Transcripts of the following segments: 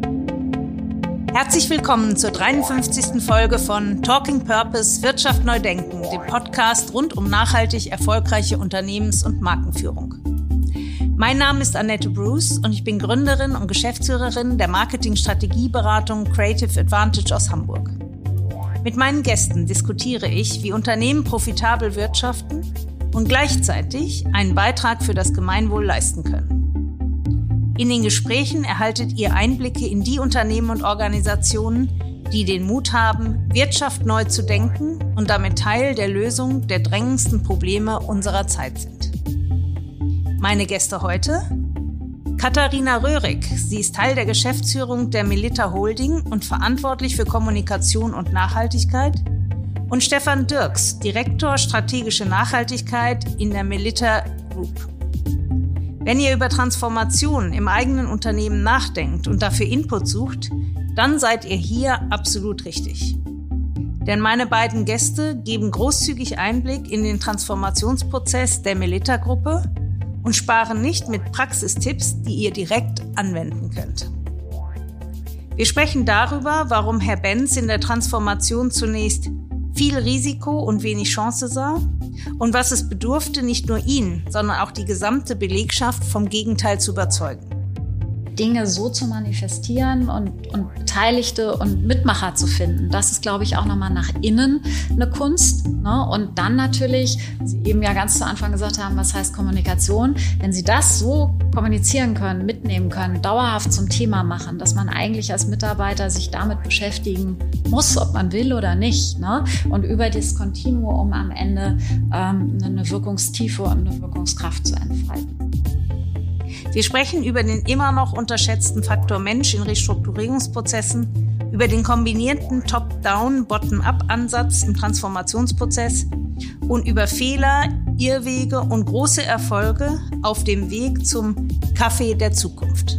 Herzlich willkommen zur 53. Folge von Talking Purpose – Wirtschaft neu denken, dem Podcast rund um nachhaltig erfolgreiche Unternehmens- und Markenführung. Mein Name ist Annette Bruce und ich bin Gründerin und Geschäftsführerin der Marketing-Strategieberatung Creative Advantage aus Hamburg. Mit meinen Gästen diskutiere ich, wie Unternehmen profitabel wirtschaften und gleichzeitig einen Beitrag für das Gemeinwohl leisten können. In den Gesprächen erhaltet ihr Einblicke in die Unternehmen und Organisationen, die den Mut haben, Wirtschaft neu zu denken und damit Teil der Lösung der drängendsten Probleme unserer Zeit sind. Meine Gäste heute: Katharina Röhrig. Sie ist Teil der Geschäftsführung der Melitta Holding und verantwortlich für Kommunikation und Nachhaltigkeit. Und Stefan Dirks, Direktor Strategische Nachhaltigkeit in der Melitta Group. Wenn ihr über Transformation im eigenen Unternehmen nachdenkt und dafür Input sucht, dann seid ihr hier absolut richtig. Denn meine beiden Gäste geben großzügig Einblick in den Transformationsprozess der Melitta-Gruppe und sparen nicht mit Praxistipps, die ihr direkt anwenden könnt. Wir sprechen darüber, warum Herr Benz in der Transformation zunächst viel Risiko und wenig Chance sah und was es bedurfte, nicht nur ihn, sondern auch die gesamte Belegschaft vom Gegenteil zu überzeugen. Dinge so zu manifestieren und Beteiligte und Mitmacher zu finden, das ist, glaube ich, auch nochmal nach innen eine Kunst. Ne? Und dann natürlich, wie Sie eben ja ganz zu Anfang gesagt haben, was heißt Kommunikation? Wenn Sie das so kommunizieren können, mitnehmen können, dauerhaft zum Thema machen, dass man eigentlich als Mitarbeiter sich damit beschäftigen muss, ob man will oder nicht. Ne? Und über das Kontinuum am Ende eine Wirkungstiefe und eine Wirkungskraft zu entfalten. Wir sprechen über den immer noch unterschätzten Faktor Mensch in Restrukturierungsprozessen, über den kombinierten Top-Down, Bottom-Up-Ansatz im Transformationsprozess und über Fehler, Irrwege und große Erfolge auf dem Weg zum Kaffee der Zukunft.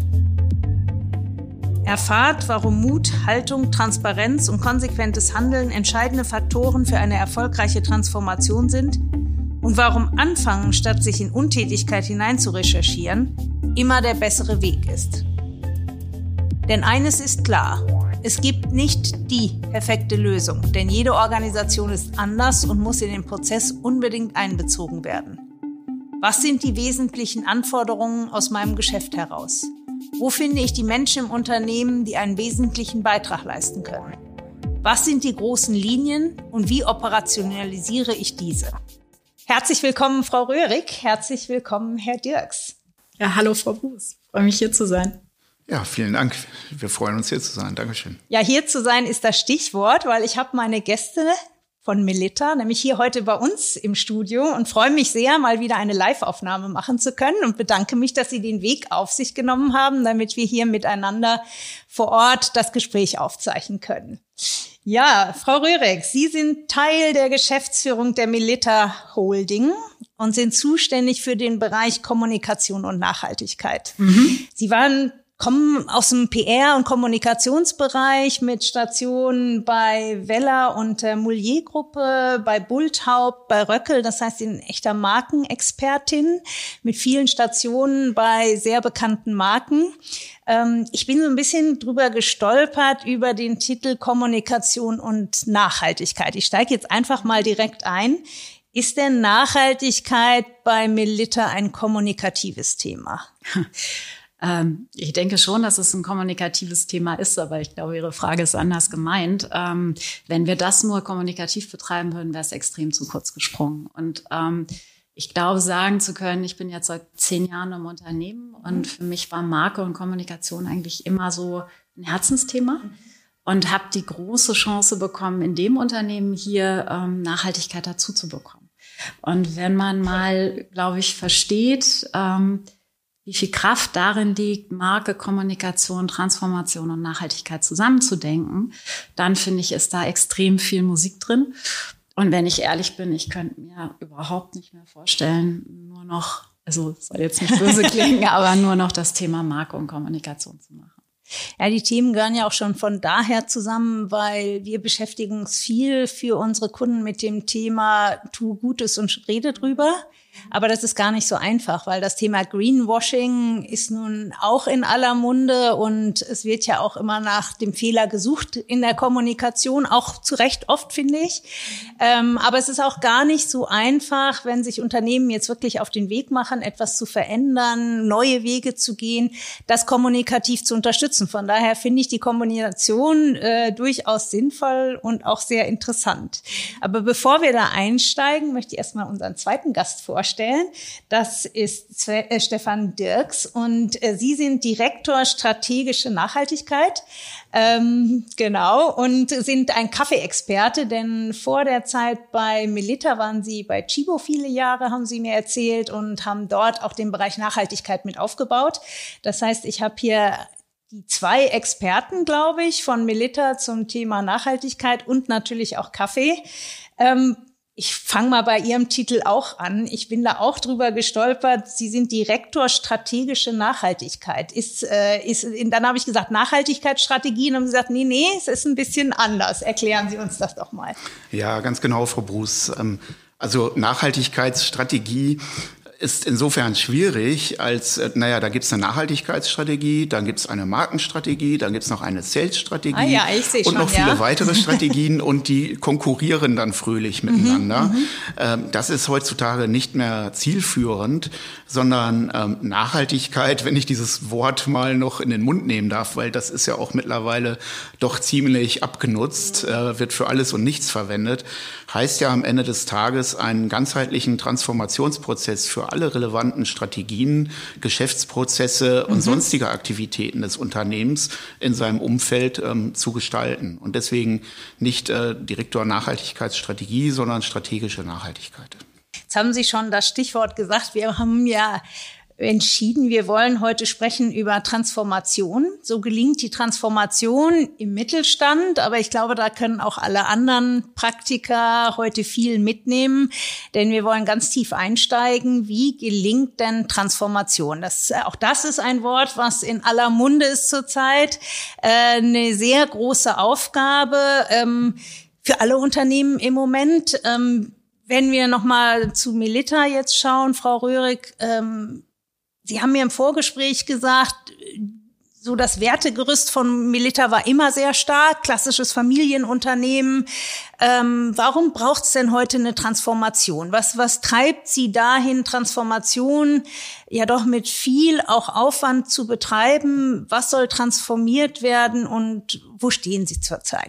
Erfahrt, warum Mut, Haltung, Transparenz und konsequentes Handeln entscheidende Faktoren für eine erfolgreiche Transformation sind und warum Anfangen, statt sich in Untätigkeit hinein zu recherchieren, immer der bessere Weg ist. Denn eines ist klar: Es gibt nicht die perfekte Lösung, denn jede Organisation ist anders und muss in den Prozess unbedingt einbezogen werden. Was sind die wesentlichen Anforderungen aus meinem Geschäft heraus? Wo finde ich die Menschen im Unternehmen, die einen wesentlichen Beitrag leisten können? Was sind die großen Linien und wie operationalisiere ich diese? Herzlich willkommen, Frau Röhrig. Herzlich willkommen, Herr Dirks. Ja, hallo, Frau Bruce. Ich freue mich, hier zu sein. Ja, vielen Dank. Wir freuen uns, hier zu sein. Dankeschön. Ja, hier zu sein ist das Stichwort, weil ich habe meine Gäste von Melitta, nämlich hier heute bei uns im Studio, und freue mich sehr, mal wieder eine Live-Aufnahme machen zu können und bedanke mich, dass Sie den Weg auf sich genommen haben, damit wir hier miteinander vor Ort das Gespräch aufzeichnen können. Ja, Frau Röhrig, Sie sind Teil der Geschäftsführung der Melitta Holding und sind zuständig für den Bereich Kommunikation und Nachhaltigkeit. Sie kommen aus dem PR- und Kommunikationsbereich mit Stationen bei Weller und der Moulier-Gruppe, bei Bulthaupt, bei Röckel. Das heißt, Sie sind echter Markenexpertin mit vielen Stationen bei sehr bekannten Marken. Ich bin so ein bisschen drüber gestolpert über den Titel Kommunikation und Nachhaltigkeit. Ich steige jetzt einfach mal direkt ein. Ist denn Nachhaltigkeit bei Melitta ein kommunikatives Thema? Ich denke schon, dass es ein kommunikatives Thema ist, aber ich glaube, Ihre Frage ist anders gemeint. Wenn wir das nur kommunikativ betreiben würden, wäre es extrem zu kurz gesprungen. Und ich glaube, sagen zu können, ich bin jetzt seit 10 Jahren im Unternehmen und für mich war Marke und Kommunikation eigentlich immer so ein Herzensthema und habe die große Chance bekommen, in dem Unternehmen hier Nachhaltigkeit dazu zu bekommen. Und wenn man mal, glaube ich, versteht, wie viel Kraft darin liegt, Marke, Kommunikation, Transformation und Nachhaltigkeit zusammenzudenken, dann finde ich, ist da extrem viel Musik drin. Und wenn ich ehrlich bin, ich könnte mir überhaupt nicht mehr vorstellen, nur noch, also soll jetzt nicht böse klingen, aber nur noch das Thema Marke und Kommunikation zu machen. Ja, die Themen gehören ja auch schon von daher zusammen, weil wir beschäftigen uns viel für unsere Kunden mit dem Thema Tu Gutes und rede drüber. Aber das ist gar nicht so einfach, weil das Thema Greenwashing ist nun auch in aller Munde und es wird ja auch immer nach dem Fehler gesucht in der Kommunikation, auch zu Recht oft, finde ich. Aber es ist auch gar nicht so einfach, wenn sich Unternehmen jetzt wirklich auf den Weg machen, etwas zu verändern, neue Wege zu gehen, das kommunikativ zu unterstützen. Von daher finde ich die Kombination durchaus sinnvoll und auch sehr interessant. Aber bevor wir da einsteigen, möchte ich erstmal unseren zweiten Gast vorstellen. Das ist Stefan Dirks und Sie sind Direktor strategische Nachhaltigkeit. Genau, und sind ein Kaffeeexperte, denn vor der Zeit bei Melitta waren Sie bei Tchibo viele Jahre, haben Sie mir erzählt, und haben dort auch den Bereich Nachhaltigkeit mit aufgebaut. Das heißt, ich habe hier die 2 Experten, glaube ich, von Melitta zum Thema Nachhaltigkeit und natürlich auch Kaffee. Ich fange mal bei Ihrem Titel auch an. Ich bin da auch drüber gestolpert. Sie sind Direktor strategische Nachhaltigkeit. Dann habe ich gesagt Nachhaltigkeitsstrategien und haben gesagt, nee, es ist ein bisschen anders. Erklären Sie uns das doch mal. Ja, ganz genau, Frau Bruß. Also Nachhaltigkeitsstrategie ist insofern schwierig, als, da gibt's eine Nachhaltigkeitsstrategie, dann gibt's eine Markenstrategie, dann gibt's noch eine Sales-Strategie und noch viele weitere Strategien und die konkurrieren dann fröhlich miteinander. Das ist heutzutage nicht mehr zielführend, sondern Nachhaltigkeit, wenn ich dieses Wort mal noch in den Mund nehmen darf, weil das ist ja auch mittlerweile doch ziemlich abgenutzt, wird für alles und nichts verwendet, heißt ja am Ende des Tages einen ganzheitlichen Transformationsprozess für alle relevanten Strategien, Geschäftsprozesse und sonstige Aktivitäten des Unternehmens in seinem Umfeld zu gestalten. Und deswegen nicht Direktor Nachhaltigkeitsstrategie, sondern strategische Nachhaltigkeit. Jetzt haben Sie schon das Stichwort gesagt. Wir haben ja entschieden, wir wollen heute sprechen über Transformation. So gelingt die Transformation im Mittelstand, aber ich glaube, da können auch alle anderen Praktiker heute viel mitnehmen, denn wir wollen ganz tief einsteigen. Wie gelingt denn Transformation? Auch das ist ein Wort, was in aller Munde ist zurzeit. Eine sehr große Aufgabe für alle Unternehmen im Moment. Wenn wir nochmal zu Melitta jetzt schauen, Frau Röhrig, Sie haben mir im Vorgespräch gesagt, so das Wertegerüst von Melitta war immer sehr stark, klassisches Familienunternehmen. Warum braucht es denn heute eine Transformation? Was treibt Sie dahin, Transformation ja doch mit viel auch Aufwand zu betreiben? Was soll transformiert werden und wo stehen Sie zurzeit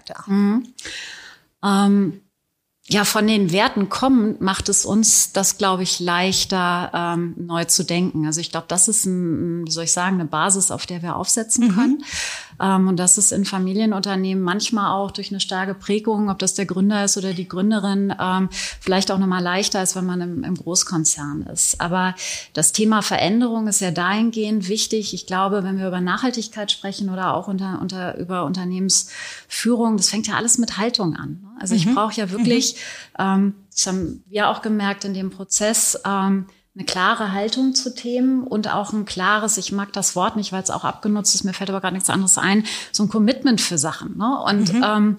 da? Ja, von den Werten kommend macht es uns das, glaube ich, leichter neu zu denken. Also ich glaube, das ist eine Basis, auf der wir aufsetzen können. Und das ist in Familienunternehmen manchmal auch durch eine starke Prägung, ob das der Gründer ist oder die Gründerin, vielleicht auch nochmal leichter, als wenn man im Großkonzern ist. Aber das Thema Veränderung ist ja dahingehend wichtig. Ich glaube, wenn wir über Nachhaltigkeit sprechen oder auch über Unternehmensführung, das fängt ja alles mit Haltung an. Also ich brauche ja wirklich, das haben wir auch gemerkt in dem Prozess, eine klare Haltung zu Themen und auch ein klares, ich mag das Wort nicht, weil es auch abgenutzt ist, mir fällt aber gar nichts anderes ein, so ein Commitment für Sachen. Ne? Und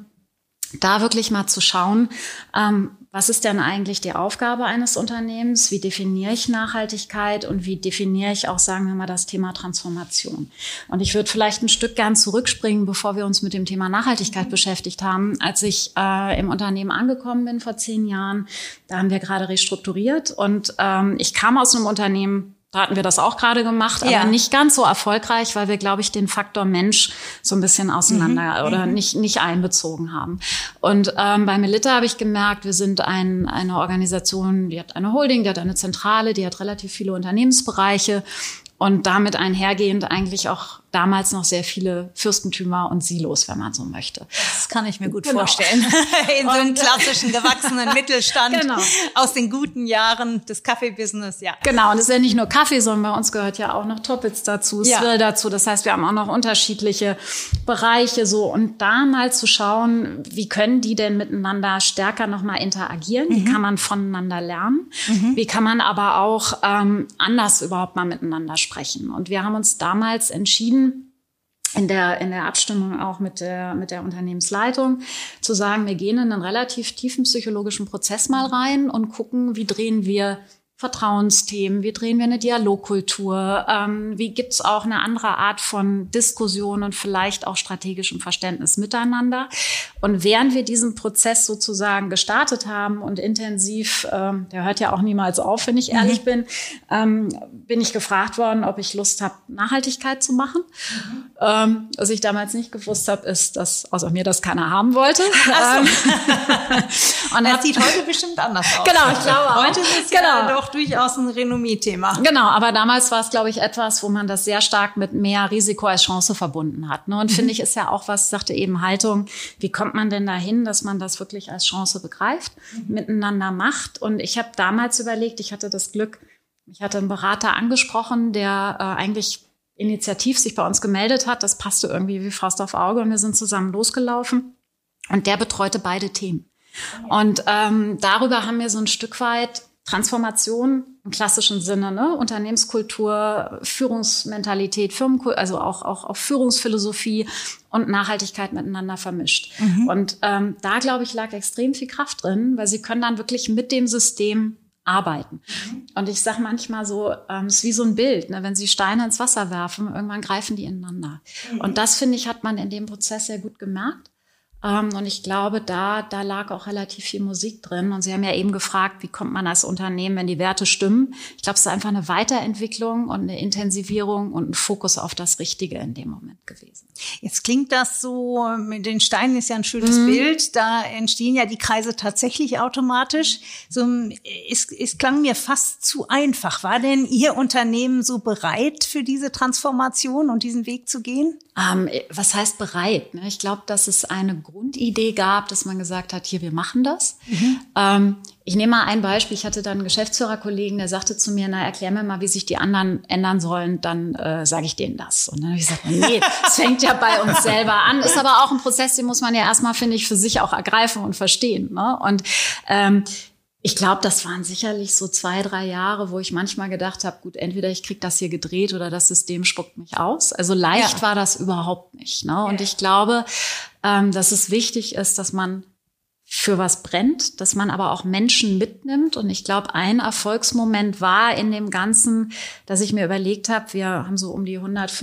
da wirklich mal zu schauen, was ist denn eigentlich die Aufgabe eines Unternehmens? Wie definiere ich Nachhaltigkeit und wie definiere ich auch, sagen wir mal, das Thema Transformation? Und ich würde vielleicht ein Stück gern zurückspringen, bevor wir uns mit dem Thema Nachhaltigkeit beschäftigt haben. Als ich im Unternehmen angekommen bin vor 10 Jahren, da haben wir gerade restrukturiert und ich kam aus einem Unternehmen, da hatten wir das auch gerade gemacht, aber nicht ganz so erfolgreich, weil wir, glaube ich, den Faktor Mensch so ein bisschen auseinander oder nicht einbezogen haben. Und bei Melitta habe ich gemerkt, wir sind eine Organisation, die hat eine Holding, die hat eine Zentrale, die hat relativ viele Unternehmensbereiche und damit einhergehend eigentlich auch damals noch sehr viele Fürstentümer und Silos, wenn man so möchte. Das kann ich mir gut vorstellen. In so einem klassischen, gewachsenen Mittelstand aus den guten Jahren des Kaffeebusiness, ja. Genau, und es ist ja nicht nur Kaffee, sondern bei uns gehört ja auch noch Toppitz dazu, Swill dazu. Das heißt, wir haben auch noch unterschiedliche Bereiche so. Und da mal zu schauen, wie können die denn miteinander stärker nochmal interagieren? Wie kann man voneinander lernen? Wie kann man aber auch anders überhaupt mal miteinander sprechen? Und wir haben uns damals entschieden, in der Abstimmung auch mit der Unternehmensleitung, zu sagen, wir gehen in einen relativ tiefen psychologischen Prozess mal rein und gucken, wie drehen wir Vertrauensthemen, wie drehen wir eine Dialogkultur, wie gibt's auch eine andere Art von Diskussion und vielleicht auch strategischem Verständnis miteinander. Und während wir diesen Prozess sozusagen gestartet haben und intensiv, der hört ja auch niemals auf, wenn ich ehrlich bin, bin ich gefragt worden, ob ich Lust habe, Nachhaltigkeit zu machen. Was ich damals nicht gewusst habe, ist, dass außer mir das keiner haben wollte. Und das sieht heute bestimmt anders aus. Genau, ich glaube auch. Heute ist es ja doch durchaus ein Renommee-Thema. Genau, aber damals war es, glaube ich, etwas, wo man das sehr stark mit mehr Risiko als Chance verbunden hat. Ne? Und finde ich, ist ja auch was, sagte eben Haltung, wie kommt man denn dahin, dass man das wirklich als Chance begreift, miteinander macht? Und ich habe damals überlegt, ich hatte das Glück, ich hatte einen Berater angesprochen, der eigentlich initiativ sich bei uns gemeldet hat. Das passte irgendwie wie Faust auf Auge und wir sind zusammen losgelaufen. Und der betreute beide Themen. Und darüber haben wir so ein Stück weit Transformation im klassischen Sinne, ne? Unternehmenskultur, Führungsmentalität, Firmenkultur, also auch Führungsphilosophie und Nachhaltigkeit miteinander vermischt. Und da, glaube ich, lag extrem viel Kraft drin, weil sie können dann wirklich mit dem System arbeiten. Und ich sage manchmal so, es ist wie so ein Bild, ne? Wenn Sie Steine ins Wasser werfen, irgendwann greifen die ineinander. Und das, finde ich, hat man in dem Prozess sehr gut gemerkt. Und ich glaube, da lag auch relativ viel Musik drin. Und Sie haben ja eben gefragt, wie kommt man als Unternehmen, wenn die Werte stimmen? Ich glaube, es ist einfach eine Weiterentwicklung und eine Intensivierung und ein Fokus auf das Richtige in dem Moment gewesen. Jetzt klingt das so, mit den Steinen ist ja ein schönes Bild. Da entstehen ja die Kreise tatsächlich automatisch. So, es klang mir fast zu einfach. War denn Ihr Unternehmen so bereit für diese Transformation und diesen Weg zu gehen? Was heißt bereit? Ich glaube, dass es eine Grundidee gab, dass man gesagt hat, hier, wir machen das. Ich nehme mal ein Beispiel. Ich hatte dann einen Geschäftsführerkollegen, der sagte zu mir, erklär mir mal, wie sich die anderen ändern sollen, dann sage ich denen das. Und dann habe ich gesagt, nee, das fängt ja bei uns selber an. Ist aber auch ein Prozess, den muss man ja erstmal, finde ich, für sich auch ergreifen und verstehen. Ne? Und ich glaube, das waren sicherlich so 2-3 Jahre, wo ich manchmal gedacht habe, gut, entweder ich kriege das hier gedreht oder das System spuckt mich aus. Also leicht war das überhaupt nicht. Ne? Und ich glaube, dass es wichtig ist, dass man für was brennt, dass man aber auch Menschen mitnimmt. Und ich glaube, ein Erfolgsmoment war in dem Ganzen, dass ich mir überlegt habe, wir haben so um die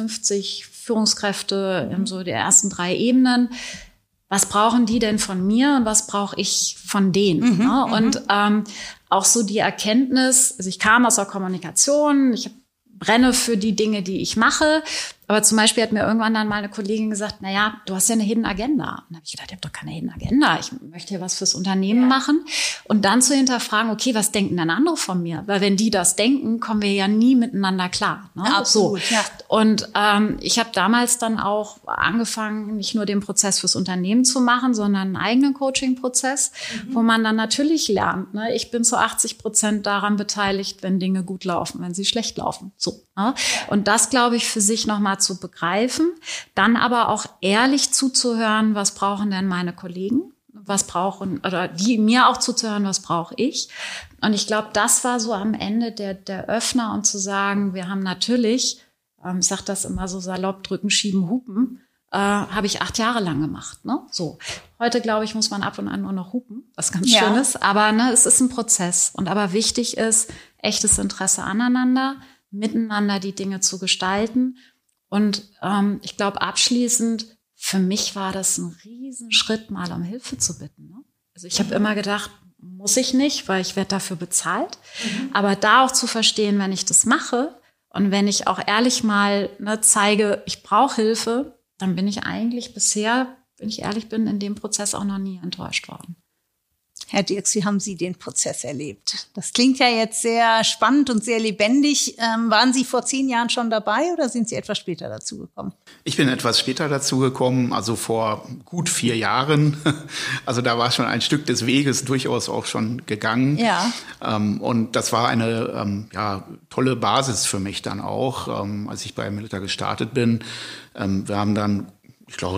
150 Führungskräfte in so der ersten 3 Ebenen. Was brauchen die denn von mir und was brauche ich von denen? Ne? Und auch so die Erkenntnis, also ich kam aus der Kommunikation, ich brenne für die Dinge, die ich mache. Aber zum Beispiel hat mir irgendwann dann mal eine Kollegin gesagt, naja, du hast ja eine Hidden Agenda. Und dann habe ich gedacht, ich habe doch keine Hidden Agenda. Ich möchte hier was fürs Unternehmen machen. Und dann zu hinterfragen, okay, was denken denn andere von mir? Weil wenn die das denken, kommen wir ja nie miteinander klar. Ne? Ja, absolut, so. Ja. Und ich habe damals dann auch angefangen, nicht nur den Prozess fürs Unternehmen zu machen, sondern einen eigenen Coaching-Prozess, wo man dann natürlich lernt. Ne? Ich bin zu 80% daran beteiligt, wenn Dinge gut laufen, wenn sie schlecht laufen. So. Ne? Und das, glaube ich, für sich nochmal zu begreifen, dann aber auch ehrlich zuzuhören, was brauchen denn meine Kollegen, was brauchen, oder die mir auch zuzuhören, was brauche ich. Und ich glaube, das war so am Ende der Öffner und zu sagen, wir haben natürlich, ich sage das immer so salopp, drücken, schieben, hupen, habe ich 8 Jahre lang gemacht. Ne? So. Heute, glaube ich, muss man ab und an nur noch hupen, was ganz schön ist. Aber es ist ein Prozess. Und aber wichtig ist, echtes Interesse aneinander, miteinander die Dinge zu gestalten. Und ich glaube, abschließend, für mich war das ein Riesenschritt, mal um Hilfe zu bitten. Ne? Also ich habe immer gedacht, muss ich nicht, weil ich werde dafür bezahlt. Aber da auch zu verstehen, wenn ich das mache und wenn ich auch ehrlich mal zeige, ich brauche Hilfe, dann bin ich eigentlich bisher, wenn ich ehrlich bin, in dem Prozess auch noch nie enttäuscht worden. Herr Dirks, wie haben Sie den Prozess erlebt? Das klingt ja jetzt sehr spannend und sehr lebendig. Waren Sie vor 10 Jahren schon dabei oder sind Sie etwas später dazugekommen? Ich bin etwas später dazugekommen, also vor gut 4 Jahren. Also da war schon ein Stück des Weges durchaus auch schon gegangen. Ja. Und das war eine tolle Basis für mich dann auch, als ich bei Milita gestartet bin. Wir haben dann, ich glaube,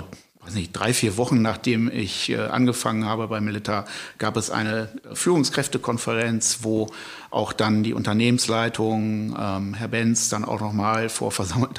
3-4 Wochen, nachdem ich angefangen habe bei Melitta, gab es eine Führungskräftekonferenz, wo auch dann die Unternehmensleitung, Herr Benz, dann auch nochmal vom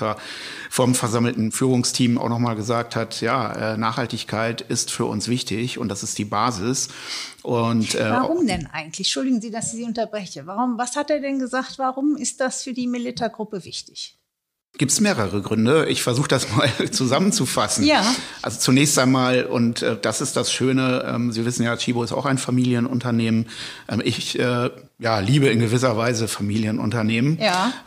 versammelten Führungsteam auch nochmal gesagt hat, ja, Nachhaltigkeit ist für uns wichtig und das ist die Basis. Und warum denn eigentlich? Entschuldigen Sie, dass ich Sie unterbreche. Was hat er denn gesagt? Warum ist das für die Melitta-Gruppe wichtig? Gibt es mehrere Gründe. Ich versuche das mal zusammenzufassen. Ja. Also zunächst einmal, und das ist das Schöne, Sie wissen ja, Tchibo ist auch ein Familienunternehmen. Ich liebe in gewisser Weise Familienunternehmen,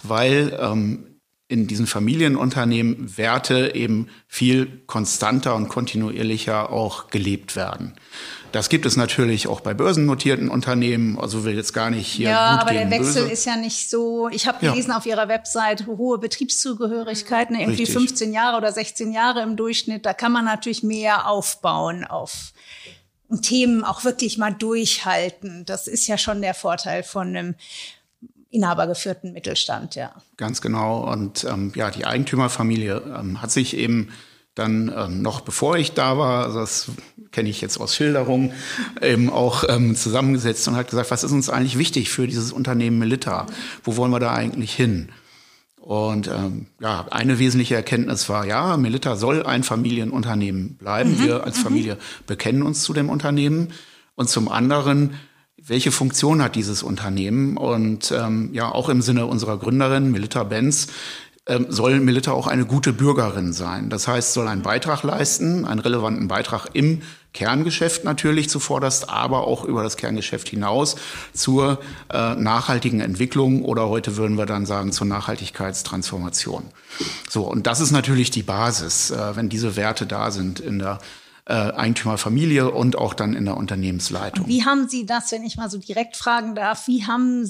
weil in diesen Familienunternehmen Werte eben viel konstanter und kontinuierlicher auch gelebt werden. Das gibt es natürlich auch bei börsennotierten Unternehmen. Also will jetzt gar nicht hier gut aber gegen der Wechsel böse. Ist ja nicht so. Ich habe gelesen auf Ihrer Website hohe Betriebszugehörigkeiten, irgendwie Richtig. 15 Jahre oder 16 Jahre im Durchschnitt. Da kann man natürlich mehr aufbauen auf Themen auch wirklich mal durchhalten. Das ist ja schon der Vorteil von einem inhabergeführten Mittelstand, ja. Ganz genau. Und die Eigentümerfamilie hat sich eben dann noch bevor ich da war, also das kenne ich jetzt aus Schilderungen, eben auch zusammengesetzt und hat gesagt, was ist uns eigentlich wichtig für dieses Unternehmen Melitta? Wo wollen wir da eigentlich hin? Und eine wesentliche Erkenntnis war, Melitta soll ein Familienunternehmen bleiben. Wir als Familie bekennen uns zu dem Unternehmen. Und zum anderen, welche Funktion hat dieses Unternehmen? Und auch im Sinne unserer Gründerin Melitta Benz, soll Melitta auch eine gute Bürgerin sein. Das heißt, soll einen Beitrag leisten, einen relevanten Beitrag im Kerngeschäft natürlich zuvorderst, aber auch über das Kerngeschäft hinaus zur nachhaltigen Entwicklung oder heute würden wir dann sagen zur Nachhaltigkeitstransformation. So, und das ist natürlich die Basis, wenn diese Werte da sind in der Eigentümerfamilie und auch dann in der Unternehmensleitung. Und wie haben Sie das, wenn ich mal so direkt fragen darf, wie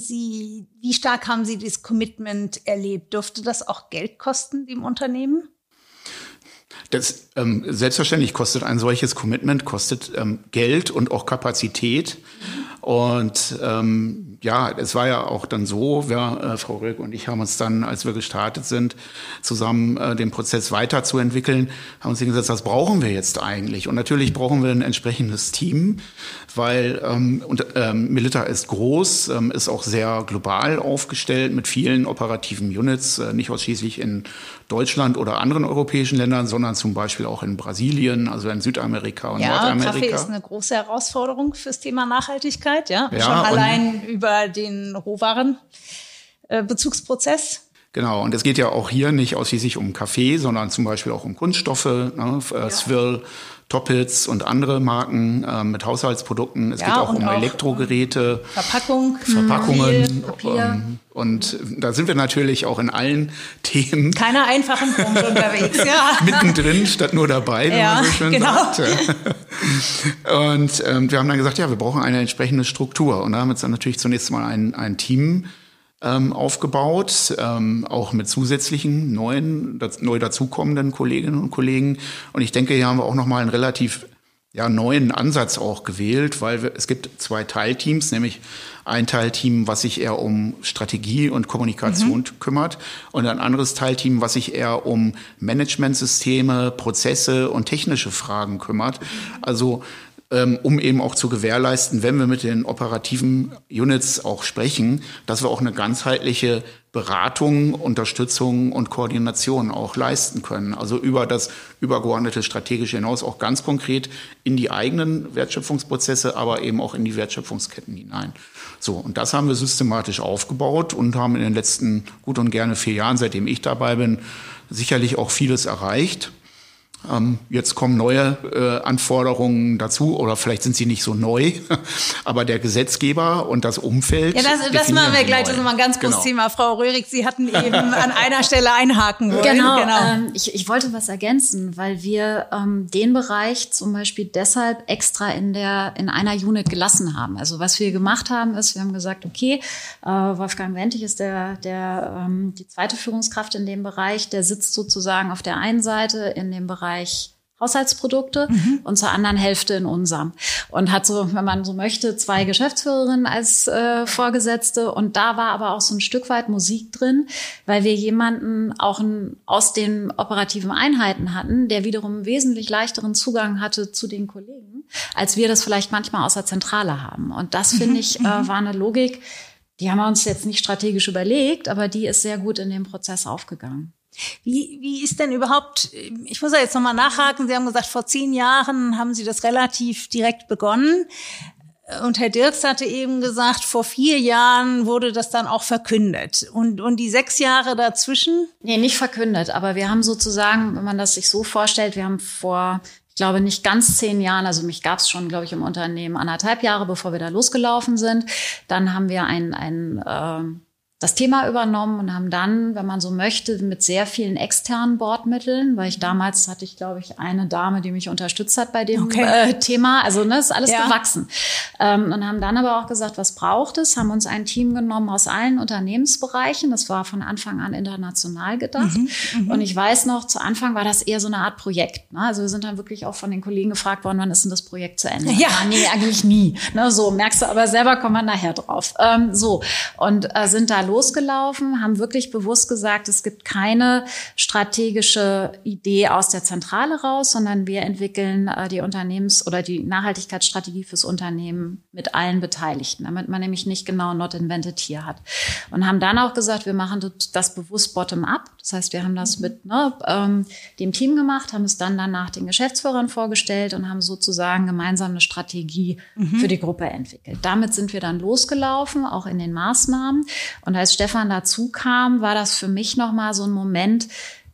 stark haben Sie dieses Commitment erlebt? Durfte das auch Geld kosten, dem Unternehmen? Das selbstverständlich kostet ein solches Commitment, kostet Geld und auch Kapazität. Und es war ja auch dann so, Frau Röck und ich haben uns dann, als wir gestartet sind, zusammen den Prozess weiterzuentwickeln, haben uns gesagt, was brauchen wir jetzt eigentlich? Und natürlich brauchen wir ein entsprechendes Team, weil Melitta ist groß, ist auch sehr global aufgestellt mit vielen operativen Units, nicht ausschließlich in Deutschland oder anderen europäischen Ländern, sondern zum Beispiel auch in Brasilien, also in Südamerika und Nordamerika. Kaffee ist eine große Herausforderung fürs Thema Nachhaltigkeit, schon Ja, allein über den Rohwarenbezugsprozess. Genau, und es geht ja auch hier nicht ausschließlich um Kaffee, sondern zum Beispiel auch um Kunststoffe, Swirl, Toppitz und andere Marken mit Haushaltsprodukten. Es geht auch um Elektrogeräte, Verpackungen. Papier. Und da sind wir natürlich auch in allen Themen. Keine einfachen Punkte unterwegs, Mittendrin statt nur dabei, wie man so schön sagt. Und wir haben dann gesagt, wir brauchen eine entsprechende Struktur. Und da haben wir jetzt dann natürlich zunächst mal ein Team aufgebaut, auch mit zusätzlichen neu dazukommenden Kolleginnen und Kollegen. Und ich denke, hier haben wir auch nochmal einen relativ neuen Ansatz auch gewählt, weil es gibt 2 Teilteams, nämlich ein Teilteam, was sich eher um Strategie und Kommunikation kümmert und ein anderes Teilteam, was sich eher um Managementsysteme, Prozesse und technische Fragen kümmert. Also um eben auch zu gewährleisten, wenn wir mit den operativen Units auch sprechen, dass wir auch eine ganzheitliche Beratung, Unterstützung und Koordination auch leisten können. Also über das übergeordnete Strategische hinaus auch ganz konkret in die eigenen Wertschöpfungsprozesse, aber eben auch in die Wertschöpfungsketten hinein. So, und das haben wir systematisch aufgebaut und haben in den letzten gut und gerne 4 Jahren, seitdem ich dabei bin, sicherlich auch vieles erreicht. Jetzt kommen neue Anforderungen dazu oder vielleicht sind sie nicht so neu, aber der Gesetzgeber und das Umfeld. Ja, das machen wir gleich, das ist mal ein ganz großes Thema. Frau Röhrig, Sie hatten eben an einer Stelle einhaken wollen. Genau. Ich wollte was ergänzen, weil wir den Bereich zum Beispiel deshalb extra in einer Unit gelassen haben. Also was wir gemacht haben, ist, wir haben gesagt, okay, Wolfgang Wentig ist die zweite Führungskraft in dem Bereich, der sitzt sozusagen auf der einen Seite in dem Bereich Haushaltsprodukte und zur anderen Hälfte in unserem. Und hat so, wenn man so möchte, 2 Geschäftsführerinnen als Vorgesetzte. Und da war aber auch so ein Stück weit Musik drin, weil wir jemanden auch aus den operativen Einheiten hatten, der wiederum einen wesentlich leichteren Zugang hatte zu den Kollegen, als wir das vielleicht manchmal aus der Zentrale haben. Und das, finde ich, war eine Logik, die haben wir uns jetzt nicht strategisch überlegt, aber die ist sehr gut in dem Prozess aufgegangen. Wie ist denn überhaupt, ich muss ja jetzt nochmal nachhaken, Sie haben gesagt, vor 10 Jahren haben Sie das relativ direkt begonnen. Und Herr Dirks hatte eben gesagt, vor 4 Jahren wurde das dann auch verkündet. Und die 6 Jahre dazwischen? Nee, nicht verkündet, aber wir haben sozusagen, wenn man das sich so vorstellt, wir haben vor, ich glaube, nicht ganz 10 Jahren, also mich gab es schon, glaube ich, im Unternehmen 1,5 Jahre, bevor wir da losgelaufen sind. Dann haben wir das Thema übernommen und haben dann, wenn man so möchte, mit sehr vielen externen Bordmitteln, weil damals hatte ich, glaube ich, eine Dame, die mich unterstützt hat bei dem Thema. Also ist alles gewachsen. Und haben dann aber auch gesagt, was braucht es? Haben uns ein Team genommen aus allen Unternehmensbereichen. Das war von Anfang an international gedacht. Und ich weiß noch, zu Anfang war das eher so eine Art Projekt. Ne? Also wir sind dann wirklich auch von den Kollegen gefragt worden, wann ist denn das Projekt zu Ende? Ja, nee, eigentlich nie. Ne? So, merkst du, aber selber kommen wir nachher drauf. Und sind da losgelaufen, haben wirklich bewusst gesagt, es gibt keine strategische Idee aus der Zentrale raus, sondern wir entwickeln die oder die Nachhaltigkeitsstrategie fürs Unternehmen mit allen Beteiligten, damit man nämlich nicht genau not invented here hat. Und haben dann auch gesagt, wir machen das bewusst bottom-up. Das heißt, wir haben das mit dem Team gemacht, haben es dann danach den Geschäftsführern vorgestellt und haben sozusagen gemeinsam eine Strategie für die Gruppe entwickelt. Damit sind wir dann losgelaufen, auch in den Maßnahmen. Und als Stefan dazu kam, war das für mich nochmal so ein Moment,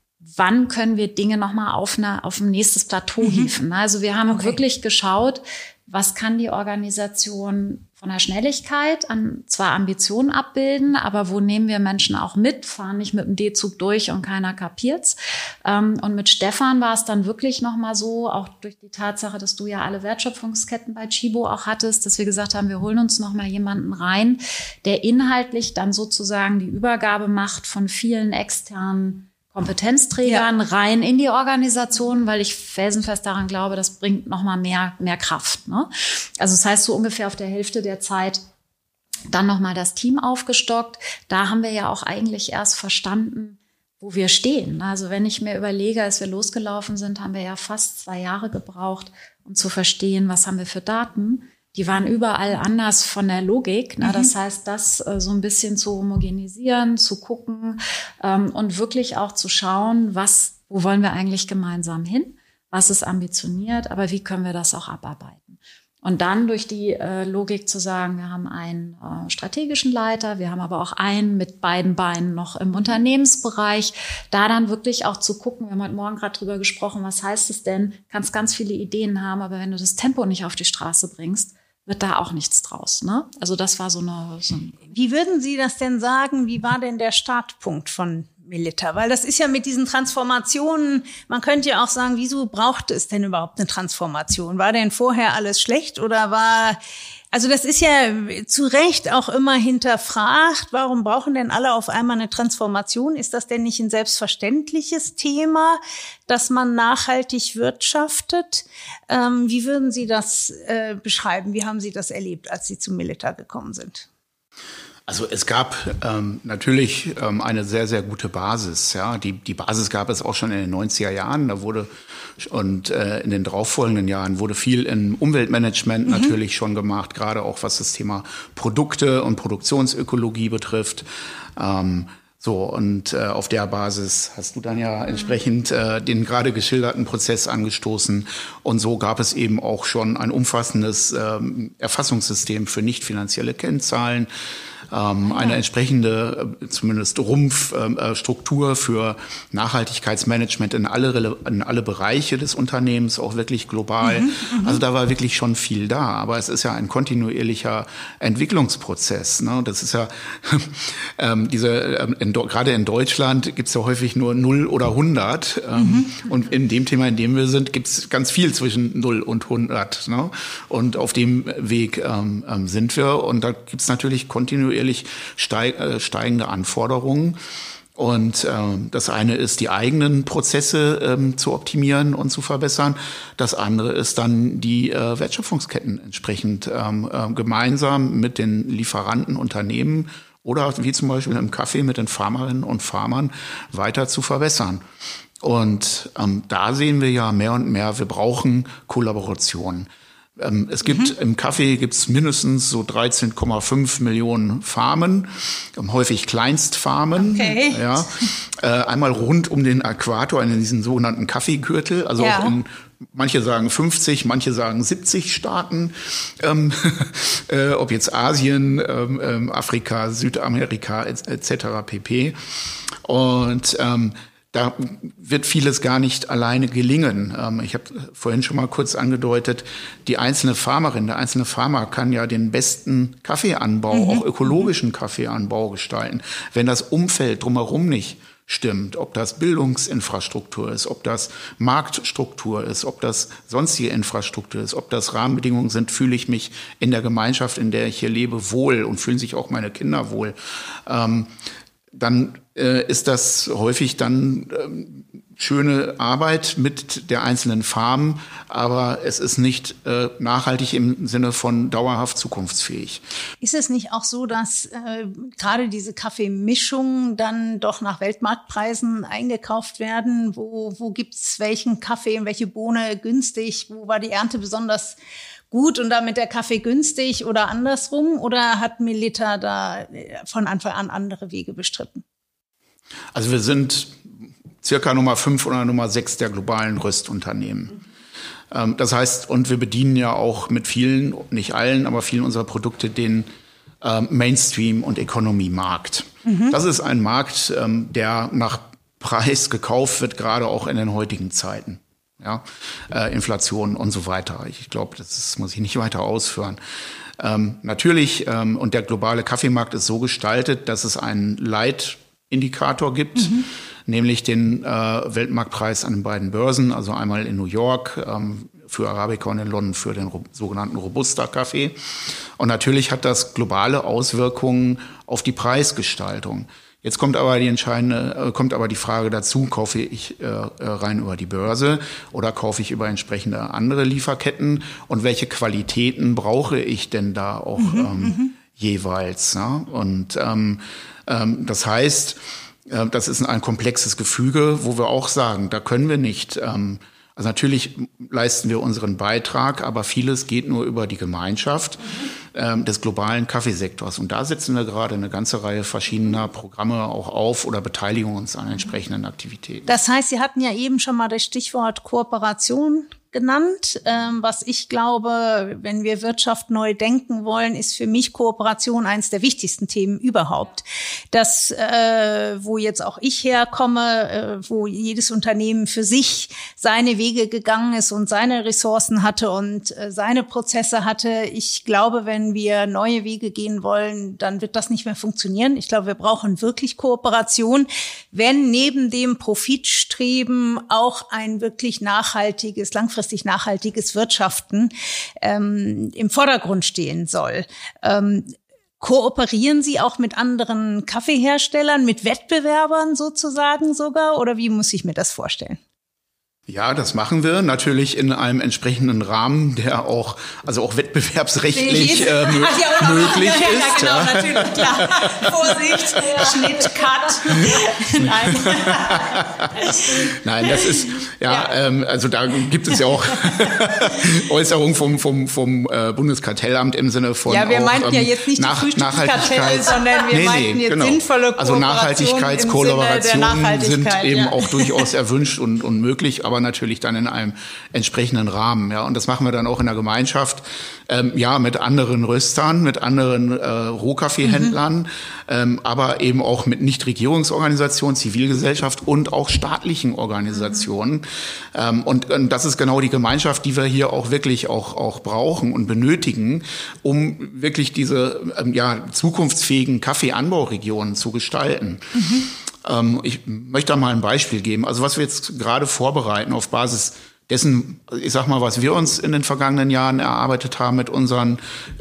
wann können wir Dinge nochmal auf ein nächstes Plateau hieven. Also wir haben wirklich geschaut, was kann die Organisation von der Schnelligkeit zwar Ambitionen abbilden, aber wo nehmen wir Menschen auch mit, fahren nicht mit dem D-Zug durch und keiner kapiert's. Und mit Stefan war es dann wirklich nochmal so, auch durch die Tatsache, dass du ja alle Wertschöpfungsketten bei Tchibo auch hattest, dass wir gesagt haben, wir holen uns nochmal jemanden rein, der inhaltlich dann sozusagen die Übergabe macht von vielen externen Kompetenzträgern rein in die Organisation, weil ich felsenfest daran glaube, das bringt nochmal mehr Kraft. Ne? Also das heißt, so ungefähr auf der Hälfte der Zeit dann nochmal das Team aufgestockt. Da haben wir ja auch eigentlich erst verstanden, wo wir stehen. Also wenn ich mir überlege, als wir losgelaufen sind, haben wir ja fast 2 Jahre gebraucht, um zu verstehen, was haben wir für Daten. Die waren überall anders von der Logik. Ne? Das heißt, das so ein bisschen zu homogenisieren, zu gucken und wirklich auch zu schauen, wo wollen wir eigentlich gemeinsam hin? Was ist ambitioniert? Aber wie können wir das auch abarbeiten? Und dann durch die Logik zu sagen, wir haben einen strategischen Leiter, wir haben aber auch einen mit beiden Beinen noch im Unternehmensbereich, da dann wirklich auch zu gucken, wir haben heute Morgen gerade drüber gesprochen, was heißt es denn? Kannst ganz viele Ideen haben, aber wenn du das Tempo nicht auf die Straße bringst, wird da auch nichts draus. Ne? Also das war so ein Wie würden Sie das denn sagen? Wie war denn der Startpunkt von Melitta? Weil das ist ja mit diesen Transformationen, man könnte ja auch sagen, wieso braucht es denn überhaupt eine Transformation? War denn vorher alles schlecht oder also das ist ja zu Recht auch immer hinterfragt. Warum brauchen denn alle auf einmal eine Transformation? Ist das denn nicht ein selbstverständliches Thema, dass man nachhaltig wirtschaftet? Wie würden Sie das beschreiben? Wie haben Sie das erlebt, als Sie zu Melitta gekommen sind? Also es gab natürlich eine sehr, sehr gute Basis. Ja, die Basis gab es auch schon in den 90er Jahren. In den darauffolgenden Jahren wurde viel im Umweltmanagement natürlich schon gemacht, gerade auch was das Thema Produkte und Produktionsökologie betrifft. Auf der Basis hast du dann ja entsprechend den gerade geschilderten Prozess angestoßen. Und so gab es eben auch schon ein umfassendes Erfassungssystem für nicht finanzielle Kennzahlen. Eine entsprechende, zumindest Rumpfstruktur für Nachhaltigkeitsmanagement in alle Bereiche des Unternehmens, auch wirklich global. Also da war wirklich schon viel da. Aber es ist ja ein kontinuierlicher Entwicklungsprozess. Ne? Das ist ja gerade in Deutschland gibt es ja häufig nur 0 oder 100. Und in dem Thema, in dem wir sind, gibt es ganz viel zwischen 0 und 100. Ne? Und auf dem Weg sind wir. Und da gibt es natürlich kontinuierlich steigende Anforderungen. Und das eine ist, die eigenen Prozesse zu optimieren und zu verbessern. Das andere ist dann, die Wertschöpfungsketten entsprechend gemeinsam mit den Lieferanten, Unternehmen oder wie zum Beispiel im Kaffee mit den Farmerinnen und Farmern weiter zu verbessern. Und da sehen wir ja mehr und mehr, wir brauchen Kollaboration. Es gibt im Kaffee gibt's mindestens so 13,5 Millionen Farmen, häufig Kleinstfarmen. Okay. Ja, einmal rund um den Äquator in diesen sogenannten Kaffeegürtel, also auch in manche sagen 50, manche sagen 70 Staaten, ob jetzt Asien, Afrika, Südamerika etc. pp. Und da wird vieles gar nicht alleine gelingen. Ich habe vorhin schon mal kurz angedeutet, die einzelne Farmerin, der einzelne Farmer kann ja den besten Kaffeeanbau, auch ökologischen Kaffeeanbau gestalten. Wenn das Umfeld drumherum nicht stimmt, ob das Bildungsinfrastruktur ist, ob das Marktstruktur ist, ob das sonstige Infrastruktur ist, ob das Rahmenbedingungen sind, fühle ich mich in der Gemeinschaft, in der ich hier lebe, wohl und fühlen sich auch meine Kinder wohl. Dann ist das häufig dann schöne Arbeit mit der einzelnen Farm, aber es ist nicht nachhaltig im Sinne von dauerhaft zukunftsfähig. Ist es nicht auch so, dass gerade diese Kaffeemischungen dann doch nach Weltmarktpreisen eingekauft werden? Wo gibt's welchen Kaffee und welche Bohne günstig? Wo war die Ernte besonders gut und damit der Kaffee günstig oder andersrum? Oder hat Melitta da von Anfang an andere Wege bestritten? Also wir sind circa Nummer 5 oder Nummer 6 der globalen Röstunternehmen. Das heißt, und wir bedienen ja auch mit vielen, nicht allen, aber vielen unserer Produkte den Mainstream- und Economy-Markt. Das ist ein Markt, der nach Preis gekauft wird, gerade auch in den heutigen Zeiten. Ja, Inflation und so weiter. Ich glaube, das muss ich nicht weiter ausführen. Natürlich, und der globale Kaffeemarkt ist so gestaltet, dass es einen Leitindikator gibt, nämlich den Weltmarktpreis an den beiden Börsen, also einmal in New York für Arabica und in London für den sogenannten Robusta-Kaffee. Und natürlich hat das globale Auswirkungen auf die Preisgestaltung. Jetzt kommt aber die Frage dazu, kaufe ich rein über die Börse oder kaufe ich über entsprechende andere Lieferketten und welche Qualitäten brauche ich denn da auch jeweils? Ne? Und das heißt, das ist ein komplexes Gefüge, wo wir auch sagen, da können wir nicht, also natürlich leisten wir unseren Beitrag, aber vieles geht nur über die Gemeinschaft des globalen Kaffeesektors. Und da setzen wir gerade eine ganze Reihe verschiedener Programme auch auf oder beteiligen uns an entsprechenden Aktivitäten. Das heißt, Sie hatten ja eben schon mal das Stichwort Kooperation genannt. Was ich glaube, wenn wir Wirtschaft neu denken wollen, ist für mich Kooperation eines der wichtigsten Themen überhaupt. Das, wo jetzt auch ich herkomme, wo jedes Unternehmen für sich seine Wege gegangen ist und seine Ressourcen hatte und seine Prozesse hatte. Ich glaube, wenn wir neue Wege gehen wollen, dann wird das nicht mehr funktionieren. Ich glaube, wir brauchen wirklich Kooperation, wenn neben dem Profitstreben auch ein wirklich nachhaltiges, langfristig nachhaltiges Wirtschaften im Vordergrund stehen soll. Kooperieren Sie auch mit anderen Kaffeeherstellern, mit Wettbewerbern sozusagen sogar? Oder wie muss ich mir das vorstellen? Ja, das machen wir natürlich in einem entsprechenden Rahmen, der auch, also auch wettbewerbsrechtlich möglich ist. Ja, genau, natürlich, klar. Vorsicht, Schnitt, Cut. Nein, das ist, also da gibt es ja auch Äußerungen vom Bundeskartellamt im Sinne von. Ja, wir meinten ja jetzt nicht die Frühstückskartelle, sondern wir meinten jetzt sinnvolle Kooperation. Also Nachhaltigkeitskollaborationen sind eben auch durchaus erwünscht und möglich, aber natürlich dann in einem entsprechenden Rahmen, ja. Und das machen wir dann auch in der Gemeinschaft, mit anderen Röstern, mit anderen Rohkaffeehändlern, aber eben auch mit Nichtregierungsorganisationen, Zivilgesellschaft und auch staatlichen Organisationen. Und das ist genau die Gemeinschaft, die wir hier auch wirklich auch brauchen und benötigen, um wirklich diese zukunftsfähigen Kaffeeanbauregionen zu gestalten. Ich möchte da mal ein Beispiel geben. Also was wir jetzt gerade vorbereiten auf Basis dessen, ich sag mal, was wir uns in den vergangenen Jahren erarbeitet haben mit unseren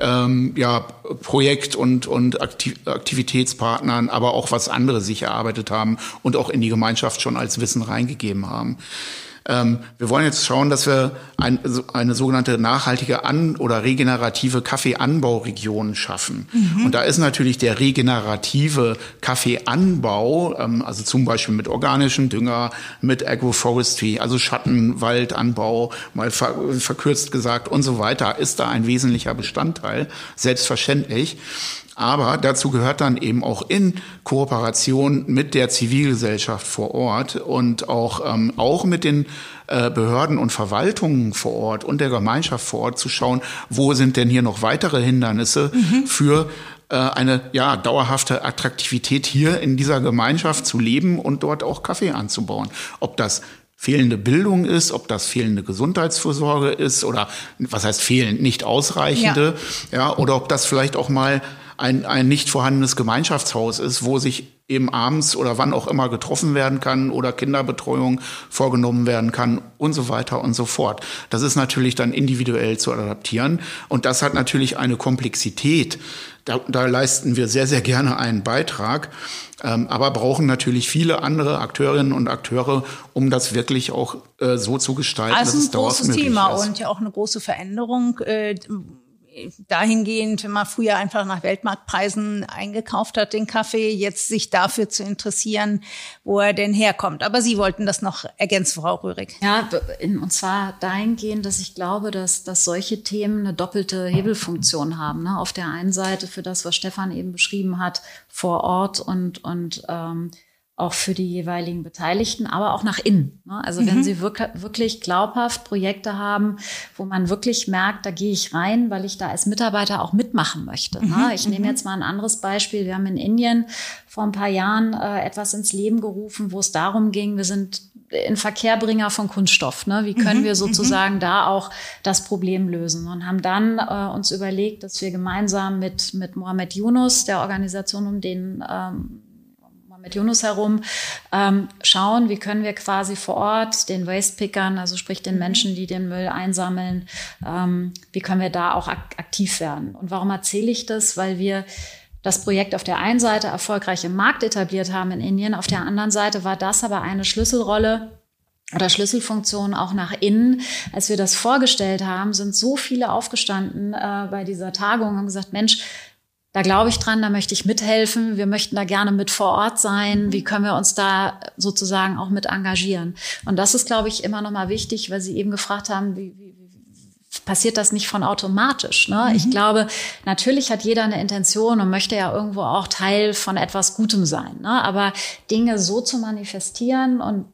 Projekt- und Aktivitätspartnern, aber auch was andere sich erarbeitet haben und auch in die Gemeinschaft schon als Wissen reingegeben haben. Wir wollen jetzt schauen, dass wir eine sogenannte nachhaltige oder regenerative Kaffeeanbauregion schaffen. Und da ist natürlich der regenerative Kaffeeanbau, also zum Beispiel mit organischem Dünger, mit Agroforestry, also Schattenwaldanbau, mal verkürzt gesagt und so weiter, ist da ein wesentlicher Bestandteil, selbstverständlich. Aber dazu gehört dann eben auch in Kooperation mit der Zivilgesellschaft vor Ort und auch mit den Behörden und Verwaltungen vor Ort und der Gemeinschaft vor Ort zu schauen, wo sind denn hier noch weitere Hindernisse für eine dauerhafte Attraktivität hier in dieser Gemeinschaft zu leben und dort auch Kaffee anzubauen. Ob das fehlende Bildung ist, ob das fehlende Gesundheitsvorsorge ist oder was heißt fehlend, nicht ausreichende, oder ob das vielleicht auch mal ein nicht vorhandenes Gemeinschaftshaus ist, wo sich eben abends oder wann auch immer getroffen werden kann oder Kinderbetreuung vorgenommen werden kann und so weiter und so fort. Das ist natürlich dann individuell zu adaptieren und das hat natürlich eine Komplexität. Da leisten wir sehr, sehr gerne einen Beitrag, aber brauchen natürlich viele andere Akteurinnen und Akteure, um das wirklich auch so zu gestalten, dass es dauerhaft möglich ist. Also ein großes Thema und ja auch eine große Veränderung. Dahingehend, wenn man früher einfach nach Weltmarktpreisen eingekauft hat, den Kaffee, jetzt sich dafür zu interessieren, wo er denn herkommt. Aber Sie wollten das noch ergänzen, Frau Röhrig. Ja, und zwar dahingehend, dass ich glaube, dass solche Themen eine doppelte Hebelfunktion haben. Ne? Auf der einen Seite für das, was Stefan eben beschrieben hat, vor Ort und auch für die jeweiligen Beteiligten, aber auch nach innen. Ne? Also wenn Sie wirklich glaubhaft Projekte haben, wo man wirklich merkt, da gehe ich rein, weil ich da als Mitarbeiter auch mitmachen möchte. Ne? Ich nehme jetzt mal ein anderes Beispiel. Wir haben in Indien vor ein paar Jahren etwas ins Leben gerufen, wo es darum ging, wir sind ein Verkehrbringer von Kunststoff. Ne? Wie können wir sozusagen da auch das Problem lösen? Und haben dann uns überlegt, dass wir gemeinsam mit Mohammed Yunus, der Organisation um den mit Yunus herum, schauen, wie können wir quasi vor Ort den Wastepickern, also sprich den Menschen, die den Müll einsammeln, wie können wir da auch aktiv werden? Und warum erzähle ich das? Weil wir das Projekt auf der einen Seite erfolgreich im Markt etabliert haben in Indien, auf der anderen Seite war das aber eine Schlüsselrolle oder Schlüsselfunktion auch nach innen. Als wir das vorgestellt haben, sind so viele aufgestanden bei dieser Tagung und haben gesagt, Mensch, da glaube ich dran, da möchte ich mithelfen. Wir möchten da gerne mit vor Ort sein. Wie können wir uns da sozusagen auch mit engagieren? Und das ist, glaube ich, immer noch mal wichtig, weil Sie eben gefragt haben, wie passiert das nicht von automatisch? Ne? Ich glaube, natürlich hat jeder eine Intention und möchte ja irgendwo auch Teil von etwas Gutem sein. Ne? Aber Dinge so zu manifestieren und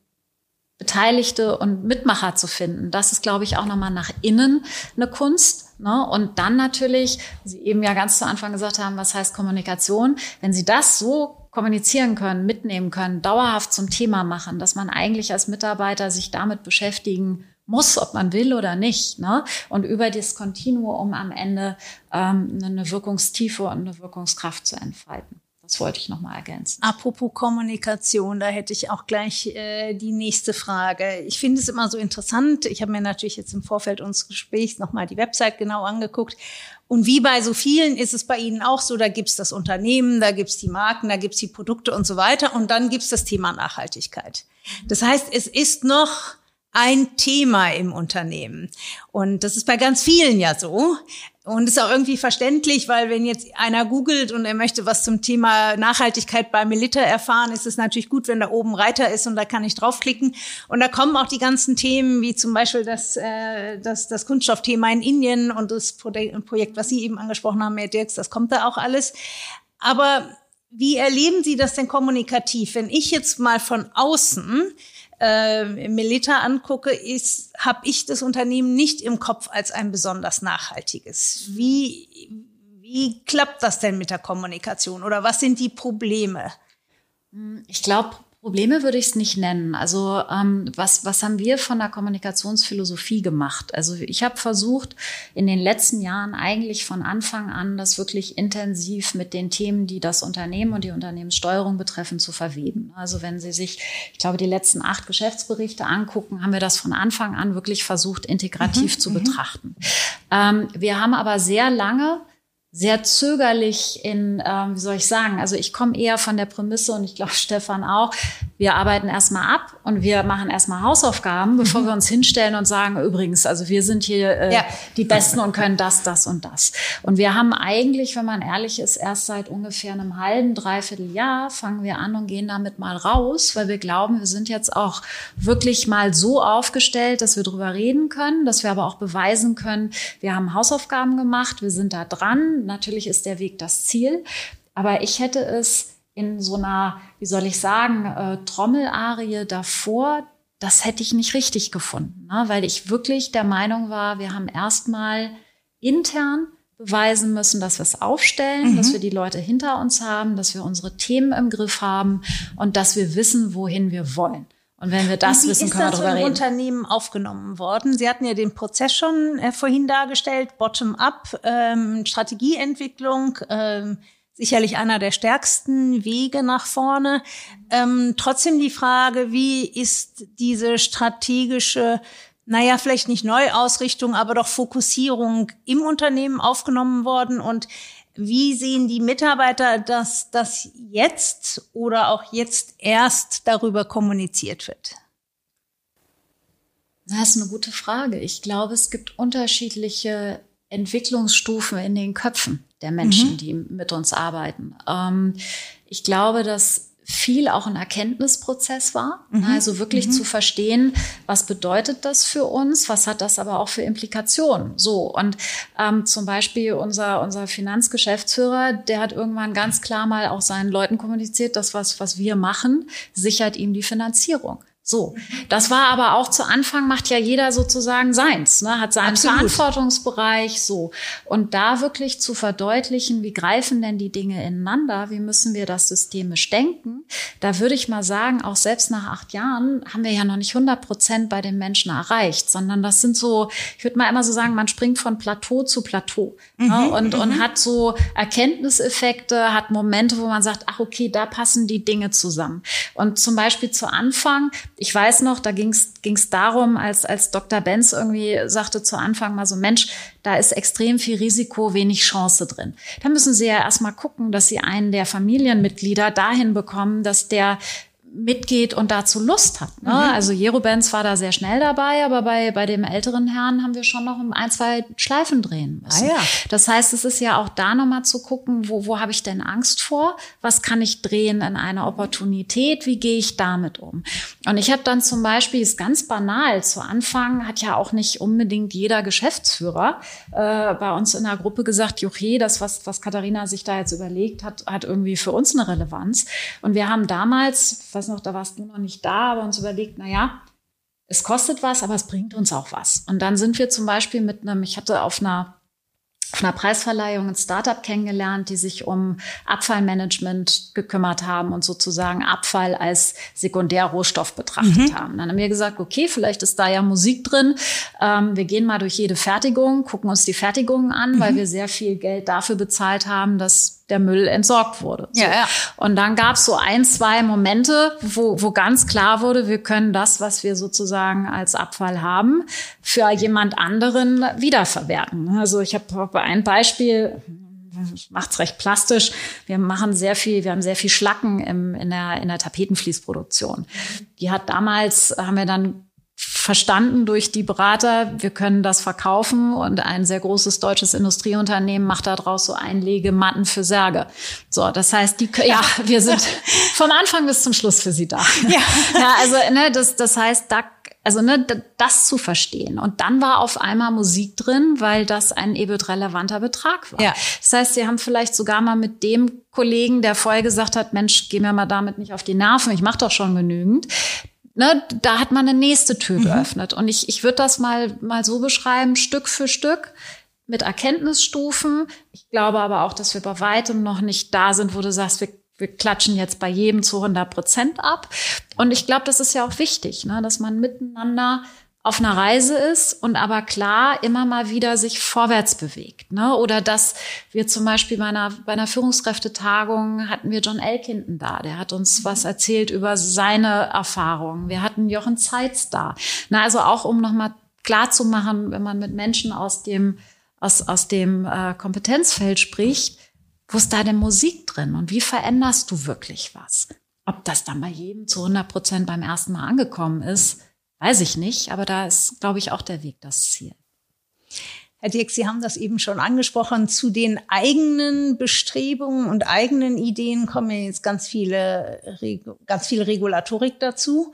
Beteiligte und Mitmacher zu finden, das ist, glaube ich, auch nochmal nach innen eine Kunst. Ne? Und dann natürlich, wie Sie eben ja ganz zu Anfang gesagt haben, was heißt Kommunikation? Wenn Sie das so kommunizieren können, mitnehmen können, dauerhaft zum Thema machen, dass man eigentlich als Mitarbeiter sich damit beschäftigen muss, ob man will oder nicht. Ne? Und über das Kontinuum am Ende eine Wirkungstiefe und eine Wirkungskraft zu entfalten. Das wollte ich nochmal ergänzen. Apropos Kommunikation, da hätte ich auch gleich die nächste Frage. Ich finde es immer so interessant. Ich habe mir natürlich jetzt im Vorfeld unseres Gesprächs nochmal die Website genau angeguckt. Und wie bei so vielen ist es bei Ihnen auch so, da gibt's das Unternehmen, da gibt's die Marken, da gibt's die Produkte und so weiter. Und dann gibt's das Thema Nachhaltigkeit. Das heißt, es ist noch ein Thema im Unternehmen. Und das ist bei ganz vielen ja so. Und ist auch irgendwie verständlich, weil wenn jetzt einer googelt und er möchte was zum Thema Nachhaltigkeit bei Melitta erfahren, ist es natürlich gut, wenn da oben Reiter ist und da kann ich draufklicken. Und da kommen auch die ganzen Themen, wie zum Beispiel das Kunststoffthema in Indien und das Projekt, was Sie eben angesprochen haben, Herr Dirks, das kommt da auch alles. Aber wie erleben Sie das denn kommunikativ? Wenn ich jetzt mal von außen Melitta angucke, habe ich das Unternehmen nicht im Kopf als ein besonders nachhaltiges. Wie klappt das denn mit der Kommunikation oder was sind die Probleme? Ich glaube, Probleme würde ich es nicht nennen. Also was haben wir von der Kommunikationsphilosophie gemacht? Also ich habe versucht, in den letzten Jahren eigentlich von Anfang an das wirklich intensiv mit den Themen, die das Unternehmen und die Unternehmenssteuerung betreffen, zu verweben. Also wenn Sie sich, ich glaube, die letzten 8 Geschäftsberichte angucken, haben wir das von Anfang an wirklich versucht, integrativ zu betrachten. Wir haben aber sehr lange sehr zögerlich wie soll ich sagen, also ich komme eher von der Prämisse und ich glaube Stefan auch, wir arbeiten erstmal ab und wir machen erstmal Hausaufgaben, bevor wir uns hinstellen und sagen, übrigens, also wir sind hier die Besten und können das, das und das. Und wir haben eigentlich, wenn man ehrlich ist, erst seit ungefähr einem halben, dreiviertel Jahr fangen wir an und gehen damit mal raus, weil wir glauben, wir sind jetzt auch wirklich mal so aufgestellt, dass wir drüber reden können, dass wir aber auch beweisen können, wir haben Hausaufgaben gemacht, wir sind da dran. Natürlich ist der Weg das Ziel, aber ich hätte es in so einer, wie soll ich sagen, Trommelarie davor, das hätte ich nicht richtig gefunden, ne? Weil ich wirklich der Meinung war, wir haben erstmal intern beweisen müssen, dass wir es aufstellen, dass wir die Leute hinter uns haben, dass wir unsere Themen im Griff haben und dass wir wissen, wohin wir wollen. Und wenn wir das wissen, können wir darüber reden. Wie ist das im Unternehmen aufgenommen worden? Sie hatten ja den Prozess schon vorhin dargestellt, Bottom-up, Strategieentwicklung, sicherlich einer der stärksten Wege nach vorne. Trotzdem die Frage, wie ist diese strategische, vielleicht nicht Neuausrichtung, aber doch Fokussierung im Unternehmen aufgenommen worden? Und wie sehen die Mitarbeiter, dass das jetzt oder auch jetzt erst darüber kommuniziert wird? Das ist eine gute Frage. Ich glaube, es gibt unterschiedliche Entwicklungsstufen in den Köpfen der Menschen, die mit uns arbeiten. Ich glaube, dass viel auch ein Erkenntnisprozess war, also wirklich zu verstehen, was bedeutet das für uns, was hat das aber auch für Implikationen. So, und zum Beispiel unser Finanzgeschäftsführer, der hat irgendwann ganz klar mal auch seinen Leuten kommuniziert, das, was wir machen, sichert ihm die Finanzierung. So, das war aber auch zu Anfang, macht ja jeder sozusagen seins, ne, hat seinen Verantwortungsbereich, so. Und da wirklich zu verdeutlichen, wie greifen denn die Dinge ineinander, wie müssen wir das systemisch denken, da würde ich mal sagen, auch selbst nach 8 Jahren haben wir ja noch nicht 100% bei den Menschen erreicht, sondern das sind so, ich würde mal immer so sagen, man springt von Plateau zu Plateau, ne, und hat so Erkenntniseffekte, hat Momente, wo man sagt, ach okay, da passen die Dinge zusammen. Und zum Beispiel zu Anfang, ich weiß noch, da ging's darum, als Dr. Benz irgendwie sagte zu Anfang mal so, Mensch, da ist extrem viel Risiko, wenig Chance drin. Da müssen Sie ja erstmal gucken, dass Sie einen der Familienmitglieder dahin bekommen, dass der mitgeht und dazu Lust hat. Ne? Also Jero Benz war da sehr schnell dabei, aber bei dem älteren Herrn haben wir schon noch 1, 2 Schleifen drehen müssen. Das heißt, es ist ja auch da nochmal zu gucken, wo habe ich denn Angst vor? Was kann ich drehen in eine Opportunität? Wie gehe ich damit um? Und ich habe dann zum Beispiel, ist ganz banal, zu Anfang hat ja auch nicht unbedingt jeder Geschäftsführer bei uns in der Gruppe gesagt, okay, das, was Katharina sich da jetzt überlegt hat irgendwie für uns eine Relevanz. Und wir haben damals, weiß noch, da warst du noch nicht da, aber uns überlegt, es kostet was, aber es bringt uns auch was. Und dann sind wir zum Beispiel ich hatte auf einer Preisverleihung ein Startup kennengelernt, die sich um Abfallmanagement gekümmert haben und sozusagen Abfall als Sekundärrohstoff betrachtet haben. Dann haben wir gesagt, okay, vielleicht ist da ja Musik drin. Wir gehen mal durch jede Fertigung, gucken uns die Fertigungen an, weil wir sehr viel Geld dafür bezahlt haben, dass der Müll entsorgt wurde. So. Ja. Und dann gab es so 1, 2 Momente, wo ganz klar wurde, wir können das, was wir sozusagen als Abfall haben, für jemand anderen wiederverwerten. Also ich habe ein Beispiel, macht's recht plastisch. Wir haben sehr viel Schlacken in der Tapetenfließproduktion. Die haben wir dann verstanden durch die Berater, wir können das verkaufen und ein sehr großes deutsches Industrieunternehmen macht daraus so Einlegematten für Särge. So, das heißt, wir sind vom Anfang bis zum Schluss für sie da. Das heißt, das zu verstehen. Und dann war auf einmal Musik drin, weil das ein EBIT-relevanter Betrag war. Ja. Das heißt, sie haben vielleicht sogar mal mit dem Kollegen, der vorher gesagt hat, Mensch, geh mir mal damit nicht auf die Nerven, ich mache doch schon genügend. Da hat man eine nächste Tür geöffnet. Und ich würde das mal so beschreiben, Stück für Stück mit Erkenntnisstufen. Ich glaube aber auch, dass wir bei weitem noch nicht da sind, wo du sagst, wir klatschen jetzt bei jedem zu 100% ab. Und ich glaube, das ist ja auch wichtig, ne, dass man miteinander auf einer Reise ist und aber klar immer mal wieder sich vorwärts bewegt, ne? Oder dass wir zum Beispiel bei einer Führungskräftetagung hatten wir John Elkington da, der hat uns was erzählt über seine Erfahrungen. Wir hatten Jochen Zeitz da. Na, also auch um nochmal klar zu machen, wenn man mit Menschen aus dem Kompetenzfeld spricht, wo ist da denn Musik drin und wie veränderst du wirklich was? Ob das dann bei jedem zu 100% beim ersten Mal angekommen ist, weiß ich nicht, aber da ist, glaube ich, auch der Weg das Ziel. Herr Dirk, Sie haben das eben schon angesprochen. Zu den eigenen Bestrebungen und eigenen Ideen kommen ja jetzt ganz viel Regulatorik dazu.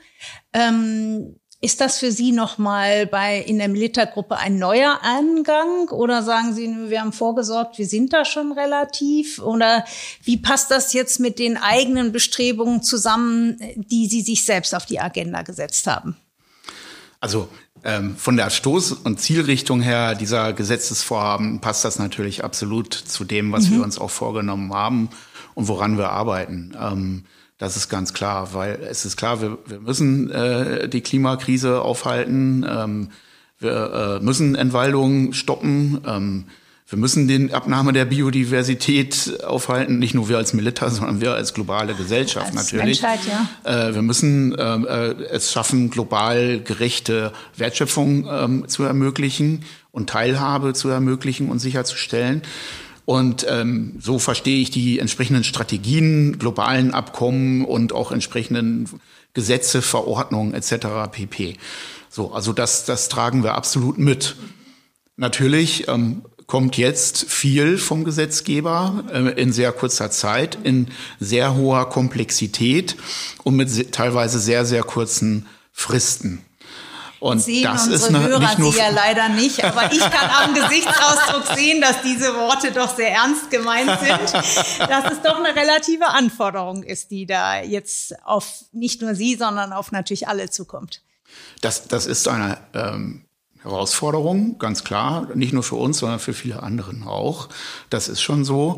Ist das für Sie nochmal in der Milita-Gruppe ein neuer Angang? Oder sagen Sie, wir haben vorgesorgt, wir sind da schon relativ? Oder wie passt das jetzt mit den eigenen Bestrebungen zusammen, die Sie sich selbst auf die Agenda gesetzt haben? Also von der Stoß- und Zielrichtung her dieser Gesetzesvorhaben passt das natürlich absolut zu dem, was wir uns auch vorgenommen haben und woran wir arbeiten. Das ist ganz klar, weil es ist klar, wir müssen die Klimakrise aufhalten, wir müssen Entwaldung stoppen, wir müssen die Abnahme der Biodiversität aufhalten, nicht nur wir als Milita, sondern wir als globale Gesellschaft als natürlich. Menschheit, ja. Wir müssen es schaffen, global gerechte Wertschöpfung zu ermöglichen und Teilhabe zu ermöglichen und sicherzustellen. Und so verstehe ich die entsprechenden Strategien, globalen Abkommen und auch entsprechenden Gesetze, Verordnungen etc. pp. So, also das tragen wir absolut mit. Natürlich kommt jetzt viel vom Gesetzgeber in sehr kurzer Zeit, in sehr hoher Komplexität und mit teilweise sehr, sehr kurzen Fristen. Und sehen das unsere Hörer nicht nur Sie ja leider nicht, aber ich kann am Gesichtsausdruck sehen, dass diese Worte doch sehr ernst gemeint sind, dass es doch eine relative Anforderung ist, die da jetzt auf nicht nur Sie, sondern auf natürlich alle zukommt. Das ist eine Herausforderung, ganz klar, nicht nur für uns, sondern für viele anderen auch. Das ist schon so.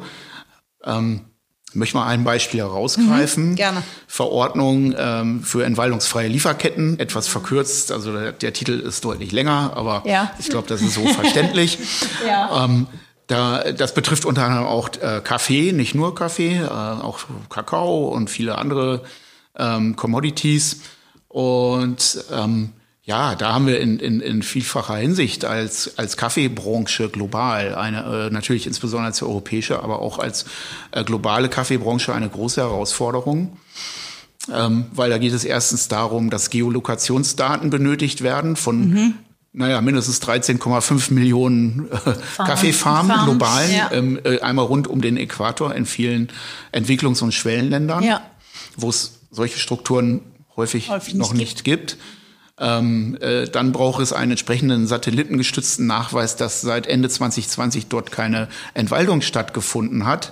Ich möchte mal ein Beispiel herausgreifen. Gerne. Verordnung für entwaldungsfreie Lieferketten, etwas verkürzt. Also der Titel ist deutlich länger, aber ja. Ich glaube, das ist so verständlich. Ja. Das betrifft unter anderem auch Kaffee, nicht nur Kaffee, auch Kakao und viele andere Commodities. Und ja, da haben wir in vielfacher Hinsicht als Kaffeebranche global natürlich insbesondere als europäische, aber auch als globale Kaffeebranche eine große Herausforderung. Weil da geht es erstens darum, dass Geolokationsdaten benötigt werden von mindestens 13,5 Millionen Kaffeefarmen global, ja. Einmal rund um den Äquator in vielen Entwicklungs- und Schwellenländern, ja. Wo es solche Strukturen häufig noch nicht gibt. Dann braucht es einen entsprechenden satellitengestützten Nachweis, dass seit Ende 2020 dort keine Entwaldung stattgefunden hat.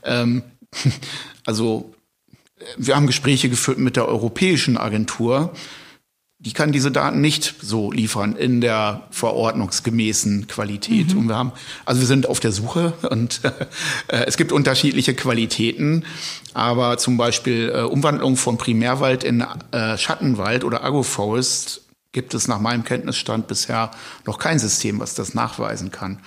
Also wir haben Gespräche geführt mit der Europäischen Agentur. Die kann diese Daten nicht so liefern in der verordnungsgemäßen Qualität. Und wir sind auf der Suche und es gibt unterschiedliche Qualitäten, aber zum Beispiel Umwandlung von Primärwald in Schattenwald oder Agroforest gibt es nach meinem Kenntnisstand bisher noch kein System, was das nachweisen kann.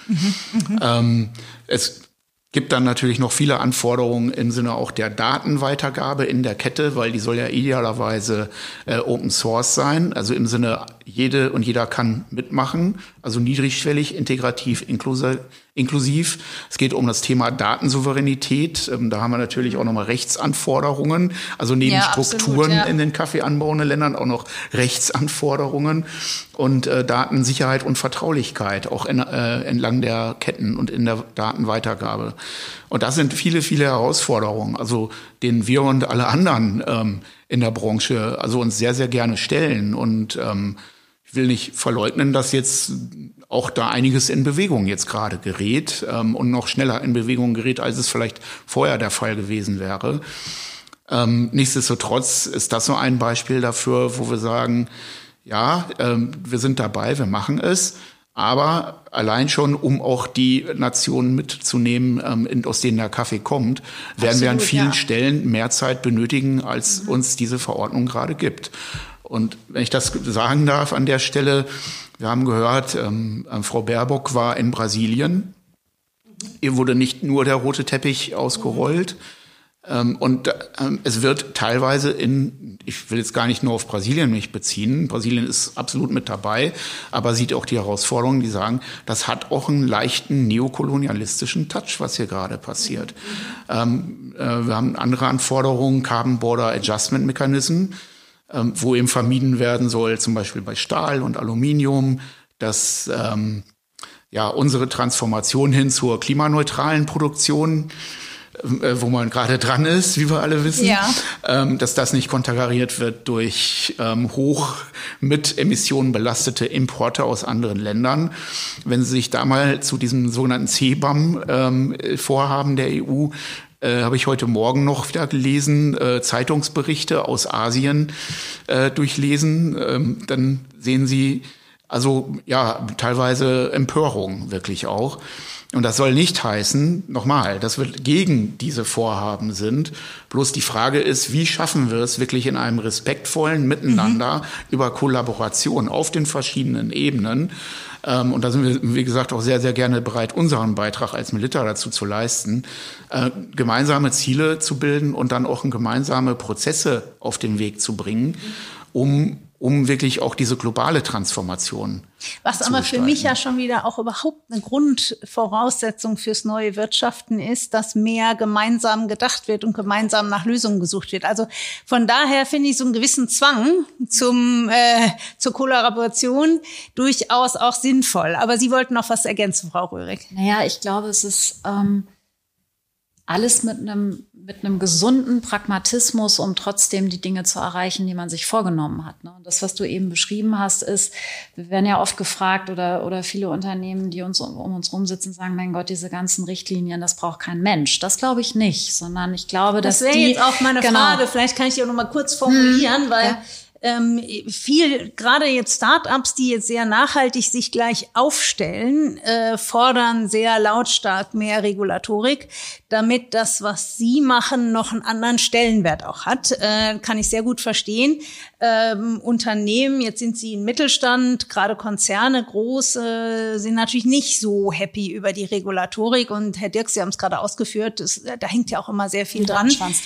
Es gibt dann natürlich noch viele Anforderungen im Sinne auch der Datenweitergabe in der Kette, weil die soll ja idealerweise Open Source sein. Also im Sinne, jede und jeder kann mitmachen, also niedrigschwellig, integrativ, inklusiv. Es geht um das Thema Datensouveränität. Da haben wir natürlich auch nochmal Rechtsanforderungen. Also neben Strukturen absolut, in den kaffeeanbauenden Ländern auch noch Rechtsanforderungen und Datensicherheit und Vertraulichkeit auch entlang der Ketten und in der Datenweitergabe. Und das sind viele, viele Herausforderungen, also denen wir und alle anderen in der Branche also uns sehr, sehr gerne stellen. Und ich will nicht verleugnen, dass jetzt auch da einiges in Bewegung jetzt gerade gerät und noch schneller in Bewegung gerät, als es vielleicht vorher der Fall gewesen wäre. Nichtsdestotrotz ist das so ein Beispiel dafür, wo wir sagen, ja, wir sind dabei, wir machen es. Aber allein schon, um auch die Nationen mitzunehmen, aus denen der Kaffee kommt, werden wir an vielen Stellen mehr Zeit benötigen, als uns diese Verordnung gerade gibt. Und wenn ich das sagen darf an der Stelle, wir haben gehört, Frau Baerbock war in Brasilien. Ihr wurde nicht nur der rote Teppich ausgerollt. Und es wird teilweise ich will jetzt gar nicht nur auf Brasilien mich beziehen, Brasilien ist absolut mit dabei, aber sieht auch die Herausforderungen, die sagen, das hat auch einen leichten neokolonialistischen Touch, was hier gerade passiert. Wir haben andere Anforderungen, Carbon Border Adjustment Mechanism, wo eben vermieden werden soll, zum Beispiel bei Stahl und Aluminium, dass unsere Transformation hin zur klimaneutralen Produktion, wo man gerade dran ist, wie wir alle wissen, dass das nicht konterkariert wird durch hoch mit Emissionen belastete Importe aus anderen Ländern. Wenn Sie sich da mal zu diesem sogenannten CBAM-Vorhaben der EU, habe ich heute Morgen noch wieder gelesen, Zeitungsberichte aus Asien durchlesen, dann sehen Sie teilweise Empörung wirklich auch. Und das soll nicht heißen, nochmal, dass wir gegen diese Vorhaben sind. Bloß die Frage ist, wie schaffen wir es wirklich in einem respektvollen Miteinander über Kollaboration auf den verschiedenen Ebenen. Und da sind wir, wie gesagt, auch sehr, sehr gerne bereit, unseren Beitrag als Melitta dazu zu leisten, gemeinsame Ziele zu bilden und dann auch gemeinsame Prozesse auf den Weg zu bringen, um wirklich auch diese globale Transformation was zu aber gestalten. für mich ja schon wieder auch überhaupt eine Grundvoraussetzung fürs neue Wirtschaften ist, dass mehr gemeinsam gedacht wird und gemeinsam nach Lösungen gesucht wird. Also von daher finde ich so einen gewissen Zwang zur Kollaboration durchaus auch sinnvoll. Aber Sie wollten noch was ergänzen, Frau Röhrig. Naja, ich glaube, es ist alles mit einem gesunden Pragmatismus, um trotzdem die Dinge zu erreichen, die man sich vorgenommen hat. Und das, was du eben beschrieben hast, ist, wir werden ja oft gefragt oder viele Unternehmen, die um uns rumsitzen, sagen, mein Gott, diese ganzen Richtlinien, das braucht kein Mensch. Das glaube ich nicht, sondern ich glaube, dass das wäre jetzt auch meine Frage. Vielleicht kann ich die auch noch mal kurz formulieren, weil gerade jetzt Start-ups, die jetzt sehr nachhaltig sich gleich aufstellen, fordern sehr lautstark mehr Regulatorik, damit das, was sie machen, noch einen anderen Stellenwert auch hat. Kann ich sehr gut verstehen. Unternehmen, jetzt sind sie im Mittelstand, gerade Konzerne, große, sind natürlich nicht so happy über die Regulatorik. Und Herr Dirks, Sie haben es gerade ausgeführt, da hängt ja auch immer sehr viel dran.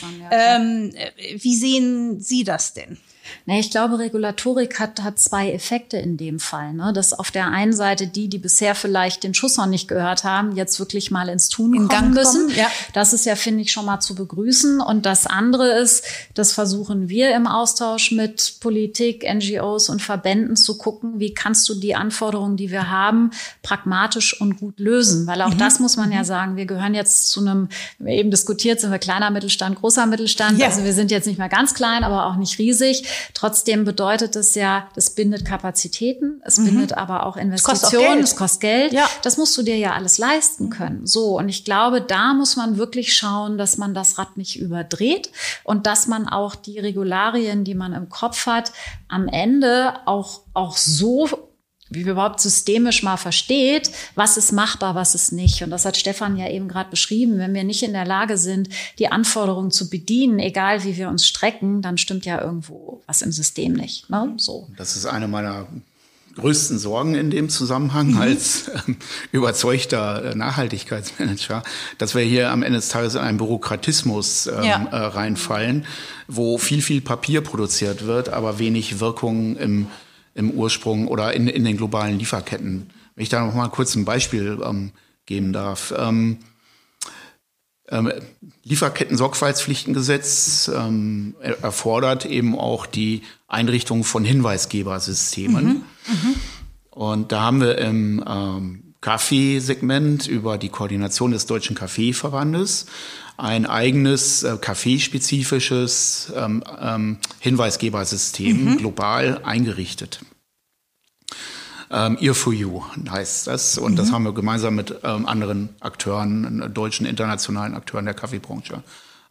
Wie sehen Sie das denn? Nee, ich glaube, Regulatorik hat zwei Effekte in dem Fall. Ne? Dass auf der einen Seite die bisher vielleicht den Schuss noch nicht gehört haben, jetzt wirklich mal ins Tun kommen müssen. Ja. Das ist ja, finde ich, schon mal zu begrüßen. Und das andere ist, das versuchen wir im Austausch mit Politik, NGOs und Verbänden zu gucken, wie kannst du die Anforderungen, die wir haben, pragmatisch und gut lösen. Weil auch das muss man ja sagen, wir gehören jetzt zu einem, wir eben diskutiert, sind wir kleiner Mittelstand, großer Mittelstand. Ja. Also wir sind jetzt nicht mehr ganz klein, aber auch nicht riesig. Trotzdem bedeutet es ja, das bindet Kapazitäten, es bindet aber auch Investitionen, es kostet Geld. Ja. Das musst du dir ja alles leisten können. So, und ich glaube, da muss man wirklich schauen, dass man das Rad nicht überdreht und dass man auch die Regularien, die man im Kopf hat, am Ende auch so, wie wir überhaupt systemisch mal versteht, was ist machbar, was ist nicht. Und das hat Stefan ja eben gerade beschrieben. Wenn wir nicht in der Lage sind, die Anforderungen zu bedienen, egal wie wir uns strecken, dann stimmt ja irgendwo was im System nicht. Ne? So. Das ist eine meiner größten Sorgen in dem Zusammenhang als überzeugter Nachhaltigkeitsmanager, dass wir hier am Ende des Tages in einen Bürokratismus reinfallen, wo viel Papier produziert wird, aber wenig Wirkung im Ursprung oder in den globalen Lieferketten. Wenn ich da noch mal kurz ein Beispiel geben darf. Lieferketten-Sorgfaltspflichtengesetz erfordert eben auch die Einrichtung von Hinweisgebersystemen. Und da haben wir im Kaffeesegment über die Koordination des Deutschen Kaffeeverbandes ein eigenes kaffeespezifisches Hinweisgebersystem global eingerichtet. Ear for You heißt das. Und das haben wir gemeinsam mit anderen Akteuren, deutschen, internationalen Akteuren der Kaffeebranche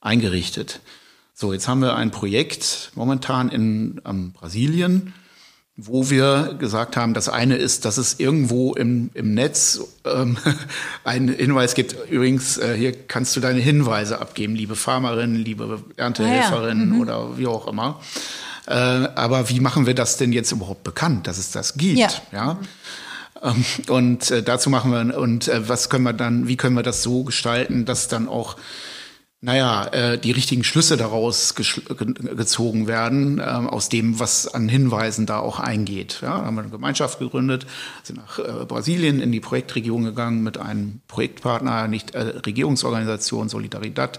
eingerichtet. So, jetzt haben wir ein Projekt momentan in Brasilien, wo wir gesagt haben, das eine ist, dass es irgendwo im Netz einen Hinweis gibt. Übrigens, hier kannst du deine Hinweise abgeben, liebe Farmerin, liebe Erntehelferin oder wie auch immer. Aber wie machen wir das denn jetzt überhaupt bekannt, dass es das gibt? Ja. Und dazu machen wir wie können wir das so gestalten, dass dann auch die richtigen Schlüsse daraus gezogen werden, aus dem, was an Hinweisen da auch eingeht. Ja, da haben wir eine Gemeinschaft gegründet, sind nach Brasilien in die Projektregion gegangen mit einem Projektpartner, Regierungsorganisation Solidaridad,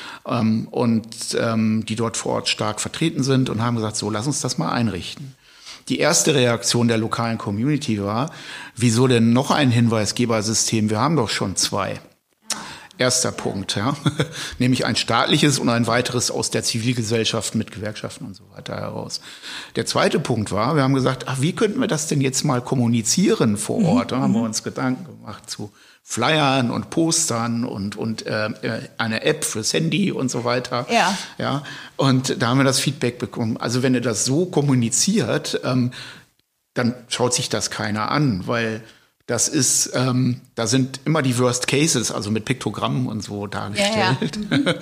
die dort vor Ort stark vertreten sind und haben gesagt, so, lass uns das mal einrichten. Die erste Reaktion der lokalen Community war, wieso denn noch ein Hinweisgebersystem? Wir haben doch schon 2. Erster Punkt, ja, nämlich ein staatliches und ein weiteres aus der Zivilgesellschaft mit Gewerkschaften und so weiter heraus. Der zweite Punkt war, wir haben gesagt, wie könnten wir das denn jetzt mal kommunizieren vor Ort? Da haben wir uns Gedanken gemacht zu Flyern und Postern und eine App fürs Handy und so weiter. Ja. Und da haben wir das Feedback bekommen. Also wenn ihr das so kommuniziert, dann schaut sich das keiner an, weil das ist, da sind immer die Worst Cases, also mit Piktogrammen und so dargestellt.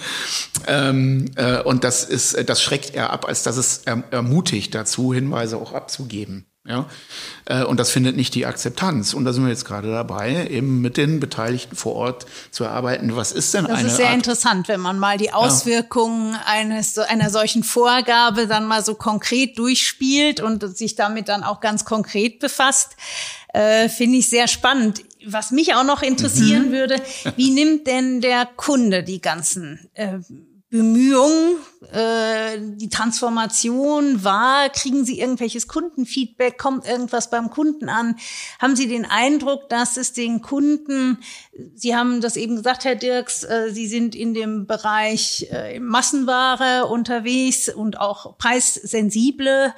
Und das schreckt eher ab, als dass es ermutigt dazu, Hinweise auch abzugeben. Ja, und das findet nicht die Akzeptanz. Und da sind wir jetzt gerade dabei, eben mit den Beteiligten vor Ort zu erarbeiten. Was ist denn Das ist sehr interessant, wenn man mal die Auswirkungen einer solchen Vorgabe dann mal so konkret durchspielt und sich damit dann auch ganz konkret befasst. Finde ich sehr spannend. Was mich auch noch interessieren würde, wie nimmt denn der Kunde die ganzen Bemühungen, die Transformation wahr? Kriegen Sie irgendwelches Kundenfeedback? Kommt irgendwas beim Kunden an? Haben Sie den Eindruck, dass es den Kunden, Sie haben das eben gesagt, Herr Dirks, Sie sind in dem Bereich Massenware unterwegs und auch preissensible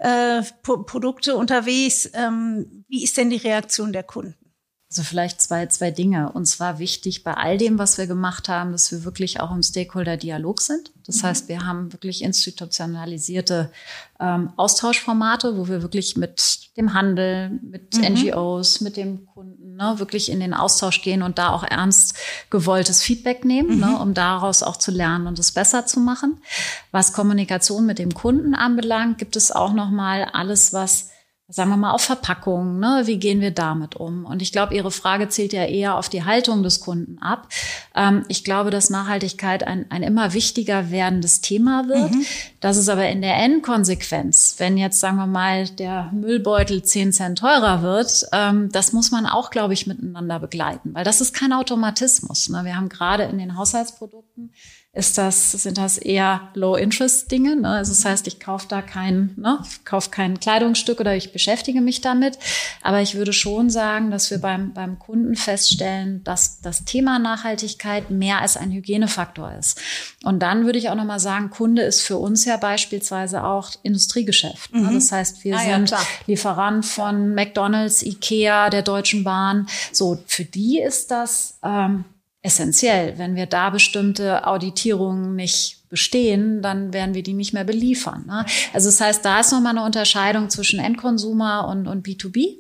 Produkte unterwegs. Wie ist denn die Reaktion der Kunden? Also vielleicht zwei Dinge. Uns war wichtig bei all dem, was wir gemacht haben, dass wir wirklich auch im Stakeholder-Dialog sind. Das heißt, wir haben wirklich institutionalisierte Austauschformate, wo wir wirklich mit dem Handel, mit NGOs, mit dem Kunden wirklich in den Austausch gehen und da auch ernst gewolltes Feedback nehmen, um daraus auch zu lernen und es besser zu machen. Was Kommunikation mit dem Kunden anbelangt, gibt es auch noch mal alles, was, sagen wir mal, auf Verpackungen, wie gehen wir damit um? Und ich glaube, Ihre Frage zielt ja eher auf die Haltung des Kunden ab. Ich glaube, dass Nachhaltigkeit ein immer wichtiger werdendes Thema wird. Dass es aber in der Endkonsequenz, wenn jetzt, sagen wir mal, der Müllbeutel 10 Cent teurer wird, das muss man auch, glaube ich, miteinander begleiten. Weil das ist kein Automatismus. Wir haben gerade in den Haushaltsprodukten sind das eher Low-Interest-Dinge. Also das heißt, ich kaufe da kein Kleidungsstück oder ich beschäftige mich damit. Aber ich würde schon sagen, dass wir beim Kunden feststellen, dass das Thema Nachhaltigkeit mehr als ein Hygienefaktor ist. Und dann würde ich auch nochmal sagen, Kunde ist für uns ja beispielsweise auch Industriegeschäft. Das heißt, wir sind Lieferant von McDonald's, Ikea, der Deutschen Bahn. So, für die ist das essentiell. Wenn wir da bestimmte Auditierungen nicht bestehen, dann werden wir die nicht mehr beliefern. Also das heißt, da ist nochmal eine Unterscheidung zwischen Endkonsumer und B2B.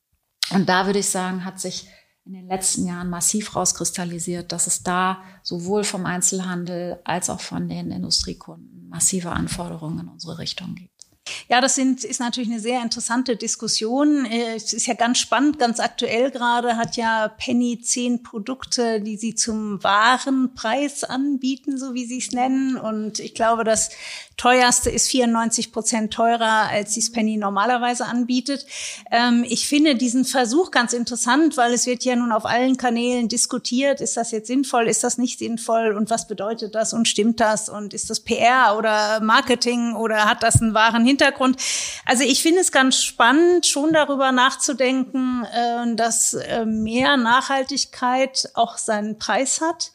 Und da würde ich sagen, hat sich in den letzten Jahren massiv rauskristallisiert, dass es da sowohl vom Einzelhandel als auch von den Industriekunden massive Anforderungen in unsere Richtung gibt. Ja, ist natürlich eine sehr interessante Diskussion. Es ist ja ganz spannend, ganz aktuell gerade hat ja Penny 10 Produkte, die sie zum wahren Preis anbieten, so wie sie es nennen. Und ich glaube, das teuerste ist 94% teurer, als die Penny normalerweise anbietet. Ich finde diesen Versuch ganz interessant, weil es wird ja nun auf allen Kanälen diskutiert. Ist das jetzt sinnvoll? Ist das nicht sinnvoll? Und was bedeutet das? Und stimmt das? Und ist das PR oder Marketing oder hat das einen wahren Hintergrund? Also ich finde es ganz spannend, schon darüber nachzudenken, dass mehr Nachhaltigkeit auch seinen Preis hat.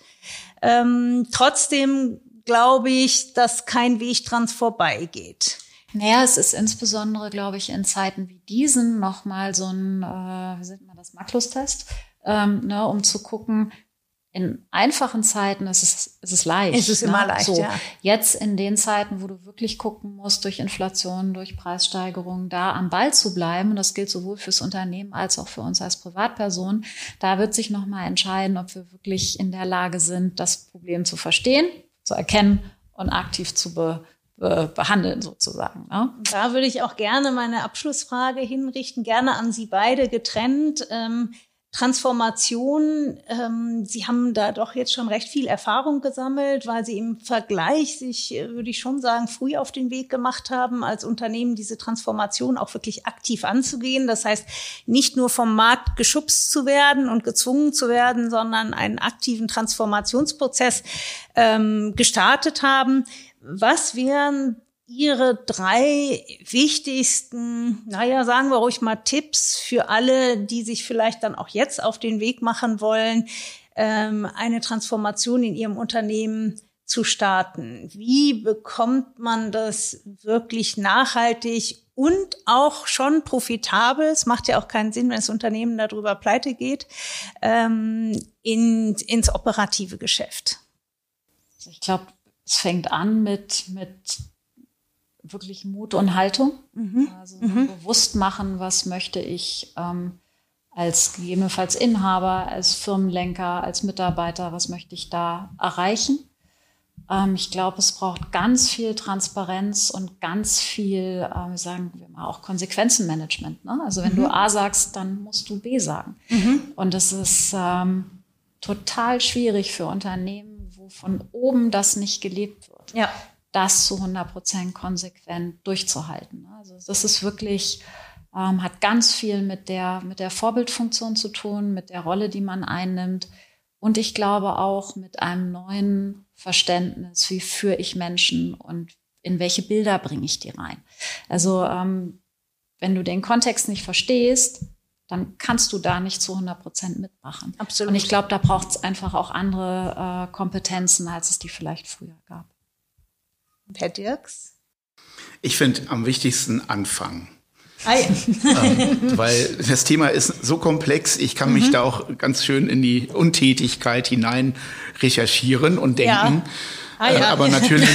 Trotzdem glaube ich, dass kein Weg dran vorbeigeht. Naja, es ist insbesondere, glaube ich, in Zeiten wie diesen nochmal so ein, das Maklus-Test, um zu gucken, in einfachen Zeiten ist es leicht. Es ist immer leicht, so, ja. Jetzt in den Zeiten, wo du wirklich gucken musst, durch Inflation, durch Preissteigerungen, da am Ball zu bleiben, und das gilt sowohl fürs Unternehmen als auch für uns als Privatperson, da wird sich nochmal entscheiden, ob wir wirklich in der Lage sind, das Problem zu verstehen, zu erkennen und aktiv zu behandeln sozusagen. Ne? Da würde ich auch gerne meine Abschlussfrage hinrichten, gerne an Sie beide getrennt. Transformation, Sie haben da doch jetzt schon recht viel Erfahrung gesammelt, weil Sie im Vergleich sich, würde ich schon sagen, früh auf den Weg gemacht haben, als Unternehmen diese Transformation auch wirklich aktiv anzugehen. Das heißt, nicht nur vom Markt geschubst zu werden und gezwungen zu werden, sondern einen aktiven Transformationsprozess gestartet haben. Was wären Ihre 3 wichtigsten, sagen wir ruhig mal Tipps für alle, die sich vielleicht dann auch jetzt auf den Weg machen wollen, eine Transformation in ihrem Unternehmen zu starten? Wie bekommt man das wirklich nachhaltig und auch schon profitabel? Es macht ja auch keinen Sinn, wenn das Unternehmen darüber pleite geht, ins operative Geschäft. Ich glaube, es fängt an mit wirklich Mut und Haltung. Also bewusst machen, was möchte ich als gegebenenfalls Inhaber, als Firmenlenker, als Mitarbeiter, was möchte ich da erreichen? Ich glaube, es braucht ganz viel Transparenz und ganz viel, sagen wir mal, auch Konsequenzenmanagement. Ne? Also wenn du A sagst, dann musst du B sagen. Und es ist total schwierig für Unternehmen, wo von oben das nicht gelebt wird. Ja. Das zu 100% konsequent durchzuhalten. Also das ist wirklich, hat ganz viel mit der Vorbildfunktion zu tun, mit der Rolle, die man einnimmt. Und ich glaube auch mit einem neuen Verständnis, wie führe ich Menschen und in welche Bilder bringe ich die rein. Also wenn du den Kontext nicht verstehst, dann kannst du da nicht zu 100% mitmachen. Absolut. Und ich glaube, da braucht es einfach auch andere Kompetenzen, als es die vielleicht früher gab. Und Herr Dirks? Ich finde am wichtigsten anfangen. Ah, ja. Weil das Thema ist so komplex, ich kann mich da auch ganz schön in die Untätigkeit hinein recherchieren und denken. Ja. Aber natürlich,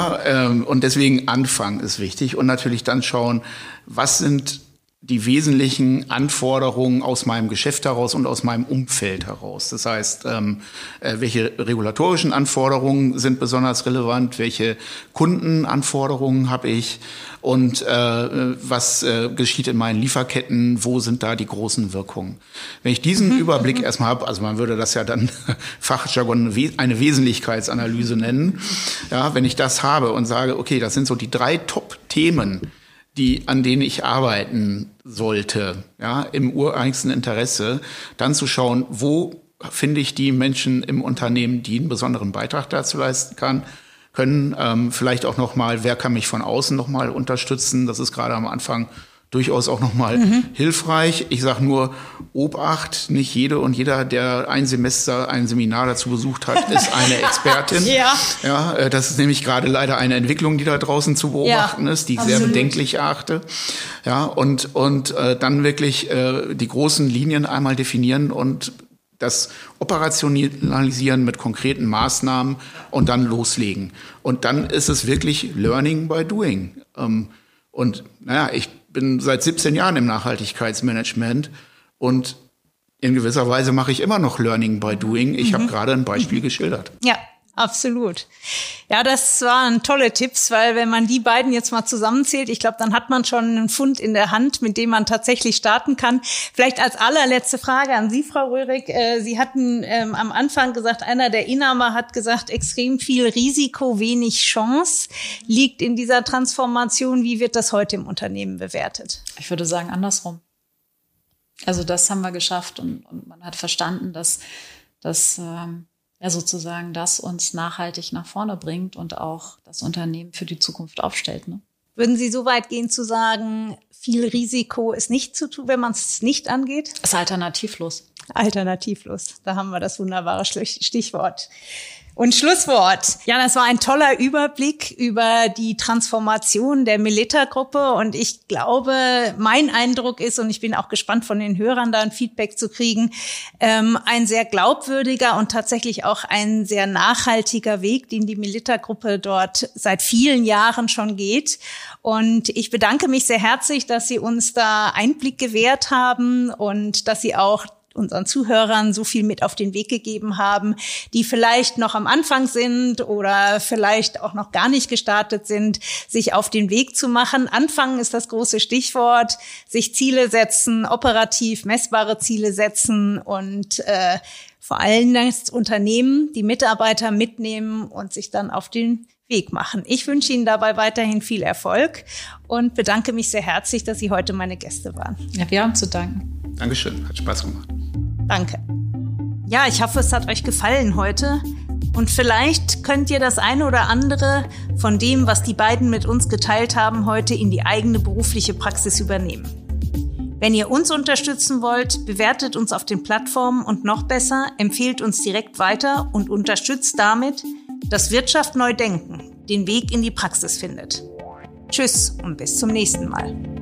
und deswegen anfangen ist wichtig und natürlich dann schauen, was sind die wesentlichen Anforderungen aus meinem Geschäft heraus und aus meinem Umfeld heraus. Das heißt, welche regulatorischen Anforderungen sind besonders relevant, welche Kundenanforderungen habe ich und was geschieht in meinen Lieferketten, wo sind da die großen Wirkungen. Wenn ich diesen Überblick erstmal habe, also man würde das ja dann Fachjargon eine Wesentlichkeitsanalyse nennen, ja, wenn ich das habe und sage, okay, das sind so die 3 Top-Themen, an denen ich arbeiten sollte, ja, im ureigensten Interesse, dann zu schauen, wo finde ich die Menschen im Unternehmen, die einen besonderen Beitrag dazu leisten können, vielleicht auch nochmal, wer kann mich von außen nochmal unterstützen, das ist gerade am Anfang durchaus auch nochmal hilfreich. Ich sage nur, Obacht, nicht jede und jeder, der ein Semester ein Seminar dazu besucht hat, ist eine Expertin. Ja, das ist nämlich gerade leider eine Entwicklung, die da draußen zu beobachten ist, die ich sehr bedenklich erachte. Ja, und dann wirklich die großen Linien einmal definieren und das operationalisieren mit konkreten Maßnahmen und dann loslegen. Und dann ist es wirklich Learning by Doing. Und ich bin seit 17 Jahren im Nachhaltigkeitsmanagement und in gewisser Weise mache ich immer noch Learning by Doing. Ich habe gerade ein Beispiel geschildert. Ja, absolut. Ja, das waren tolle Tipps, weil wenn man die beiden jetzt mal zusammenzählt, ich glaube, dann hat man schon einen Fund in der Hand, mit dem man tatsächlich starten kann. Vielleicht als allerletzte Frage an Sie, Frau Röhrig. Sie hatten am Anfang gesagt, einer der Inhaber hat gesagt, extrem viel Risiko, wenig Chance liegt in dieser Transformation. Wie wird das heute im Unternehmen bewertet? Ich würde sagen, andersrum. Also das haben wir geschafft und man hat verstanden, dass sozusagen das uns nachhaltig nach vorne bringt und auch das Unternehmen für die Zukunft aufstellt. Ne? Würden Sie so weit gehen zu sagen, viel Risiko ist nicht zu tun, wenn man es nicht angeht? Ist alternativlos. Alternativlos, da haben wir das wunderbare Stichwort. Und Schlusswort. Ja, das war ein toller Überblick über die Transformation der Melitta-Gruppe. Und ich glaube, mein Eindruck ist, und ich bin auch gespannt von den Hörern da ein Feedback zu kriegen, ein sehr glaubwürdiger und tatsächlich auch ein sehr nachhaltiger Weg, den die Melitta-Gruppe dort seit vielen Jahren schon geht. Und ich bedanke mich sehr herzlich, dass Sie uns da Einblick gewährt haben und dass Sie auch unseren Zuhörern so viel mit auf den Weg gegeben haben, die vielleicht noch am Anfang sind oder vielleicht auch noch gar nicht gestartet sind, sich auf den Weg zu machen. Anfangen ist das große Stichwort. Sich Ziele setzen, operativ messbare Ziele setzen und vor allem das Unternehmen, die Mitarbeiter mitnehmen und sich dann auf den Weg machen. Ich wünsche Ihnen dabei weiterhin viel Erfolg und bedanke mich sehr herzlich, dass Sie heute meine Gäste waren. Ja, wir haben zu danken. Dankeschön, hat Spaß gemacht. Danke. Ja, ich hoffe, es hat euch gefallen heute. Und vielleicht könnt ihr das eine oder andere von dem, was die beiden mit uns geteilt haben, heute in die eigene berufliche Praxis übernehmen. Wenn ihr uns unterstützen wollt, bewertet uns auf den Plattformen und noch besser, empfehlt uns direkt weiter und unterstützt damit, dass Wirtschaft neu denken den Weg in die Praxis findet. Tschüss und bis zum nächsten Mal.